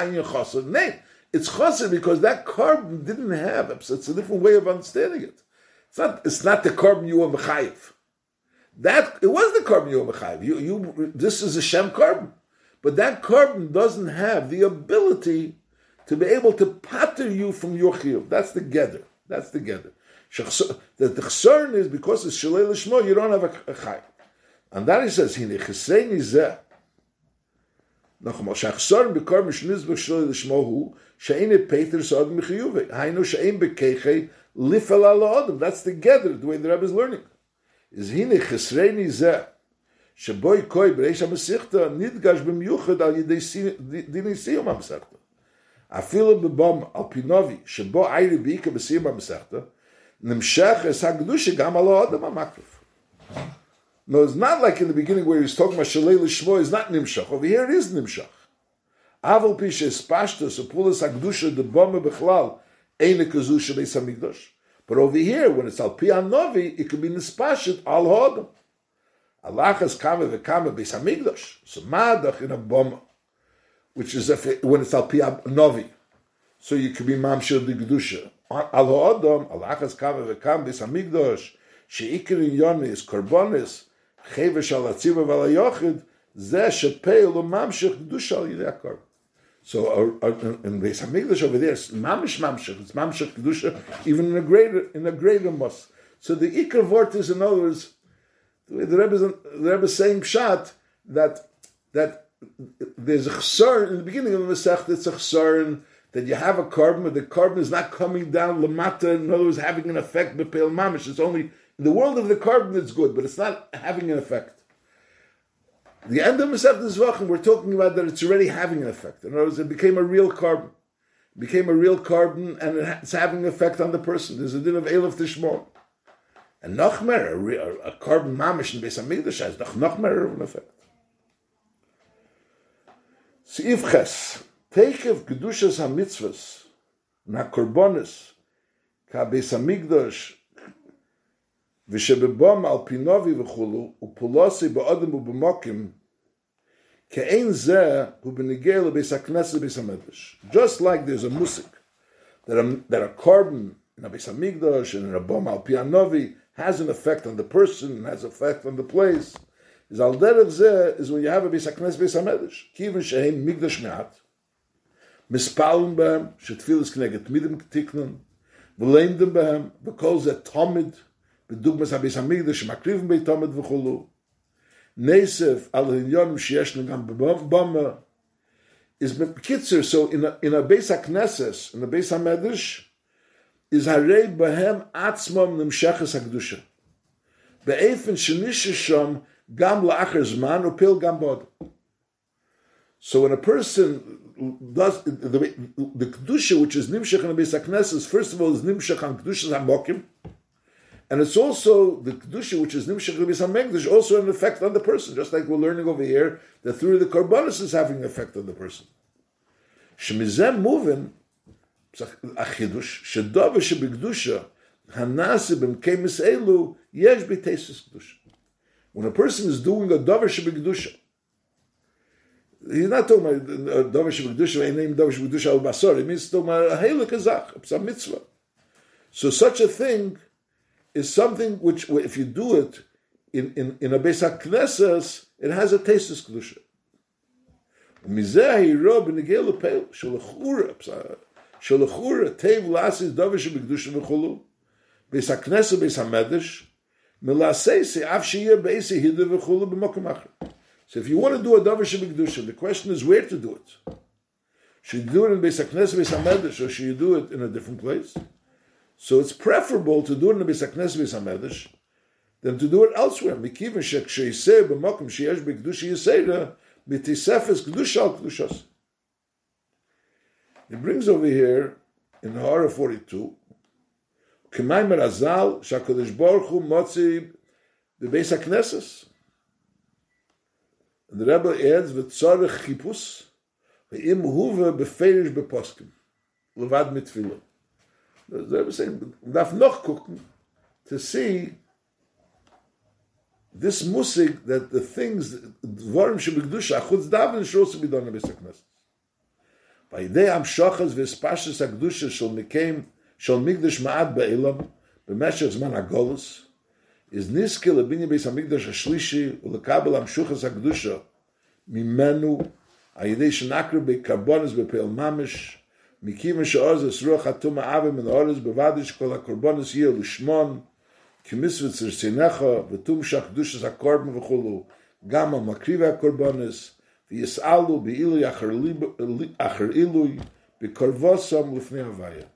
it's chassid because that carbon didn't have, it's a different way of understanding it. It's not the carbon you were mechayiv. It was the carbon you were mechayiv. This is a shem carbon. But that carbon doesn't have the ability to be able to pater you from your chiyuv. That's the gather. That's the gather. The chsaron is because it's shalei l'shmo, you don't have a chayv. And that he says, hine chesreini zeh. Nachmal, shachsaron b'karbon shenizbech shalei l'shmo hu, she'ein peter sa'ad michiyuve. Hainu she'ein b'keichei lifel ala adam. That's the gather, the way the Rebbe is learning. Is hine chesreini zeh. שבוי קוי בריש המסכתא נדגש במיוחד על ידי דיני סיום המסכתא. אפילו בבום על פינובי, שבו עירי בעיקר בסיום המסכתא, נמשך es הקדושה גם על האדם המקריב. No, it's not like in the beginning where he's talking about Shalei Lishmo is not Nimshach. Over here it is Nimshach. Aval pi she'espashta sepulas hakdusha de boma bechlal eine kazu shebeis hamikdash. But over here, when it's al pi hanovi, it could be nispashet al hodam. Alachas kama v'kama beis hamikdash. So ma'adach in a boma, which is when it's al pi hanovi. So you could be mamshir de kedusha. Al hodam, alachas kama v'kama beis hamikdash, she'ikir in yoni is korbonis, Chevesh al atziva v'al hayochid, zeh shepeil u'mamshech kedusha al yidei hakor. So in Beis Hamikdash over there, it's mamshech, it's mamshech kedusha, even in a greater mos. So the ikar vort is, in other words, the Rebbe is saying pshat that there's a chsar in the beginning of the Masech. It's a chsar that you have a carbon, but the carbon is not coming down lamata. In other words, having an effect bepeil mamish. It's only in the world of the carbon it's good, but it's not having an effect. The end of Masech Zvachim, we're talking about that it's already having an effect. In other words, it became a real carbon. It became a real carbon, and it's having an effect on the person. There's a din of Elif Tishmor. And Nachmer, a carbon mamish in Beis Hamikdash has Nachmer of an effect. Seif Ches, Teikev Kedushas HaMitzvahs, Na Korbonis, Ka Beis Hamikdash, ושבבום על פינובי וכולו, ופולוסי באדם ובמוקים, כאין זה הוא בניגי לביס הכנסת ביס המקדש. Just like there's a musik, that a carbon in a Beis Hamikdash and in a bom al pianovi has an effect on the person, has an effect on the place, is al derech zeh is when you have a Beis HaKnesses Beis HaMikdash. Kiven shehem mikdash me'at, mispalun behem, shetfilis kneget midim ktiknon, v'leimdim behem, v'kol zeh tomid, בדוגמס הביס המקדש שמקריבים בית תומד וכולו, נסף על העניונים שיש לנו גם בבמה, is בקיצר, so in a Beis HaKnesses, in a Beis HaMikdash, is הרי בהם עצמם נמשכת הקדושה. באופן שנישש שם גם לאחר זמן ופעיל גם בעוד. So when a person does, the kedusha which is nimshach in a Beis HaKnesses, first of all is nimshach on kedushas hamokim, and it's also the kedusha which is nimshach in Beis HaMikdash, also an effect on the person, just like we're learning over here that through the korbanos is having an effect on the person. Shemizem moving achidush shedavar shebekdusha hanasi b'mkemis elu yesh b'teisus kedusha. When a person is doing a davar shebekdusha, he's not talking about davar shebekdusha, ain't named davar shebekdusha al basar. It means talking about a heilig kazach, a mitzvah. So such a thing is something which, if you do it in a Beis HaKnesses, it has a teisus kedusha. Mizeh hiro b'negei lepeil shelachura teiv lasis davar shebekdusha v'chulu Beis HaKnesses Beis HaMikdash melasei se'af sheyeh be'esei hida v'chulu b'mokum acher. So if you want to do a davar shebekdusha, the question is where to do it. Should you do it in Beis HaKnesses Beis HaMikdash, or should you do it in a different place? So it's preferable to do it in the Beis HaKnesses Beis HaMikdash than to do it elsewhere. Mikiven sheksheiseh b'mokum sheyesh b'kedusha yisera b'tisefes kedusha al kedushas. It brings over here in the Hara 42, K'may merazal shakadosh baruch hu motzi b'Beis HaKnesses. And the Rebbe adds v'tzarech chipus v'im huve b'feirish b'poskim levad mitfilah. The Rebbe is saying, darf noch gucken to see this musig that the things, dvarim shebekdusha, achutz daven should also be done in Beis HaKnesses. Vayidei amshachas v'espashas hakdusha shel mikdash ma'at ba'elam b'meshech zman hagolus is niske lebinyan Beis HaMikdash hashlishi u'lekabel amshuchas hakdusha mimenu ayidei shenakru bekarbonis bepeil mamish Mikiven she'oz es ruach hatuma avim and oris bevadish kol hakorbanos yeh lishmon kimisvet zirtzinecha v'tum shach dushas hakorban v'chulu gam ha-makriv hakorbanos v'yisalu be'ilui acher ilui b'korvosam l'fnei havaya.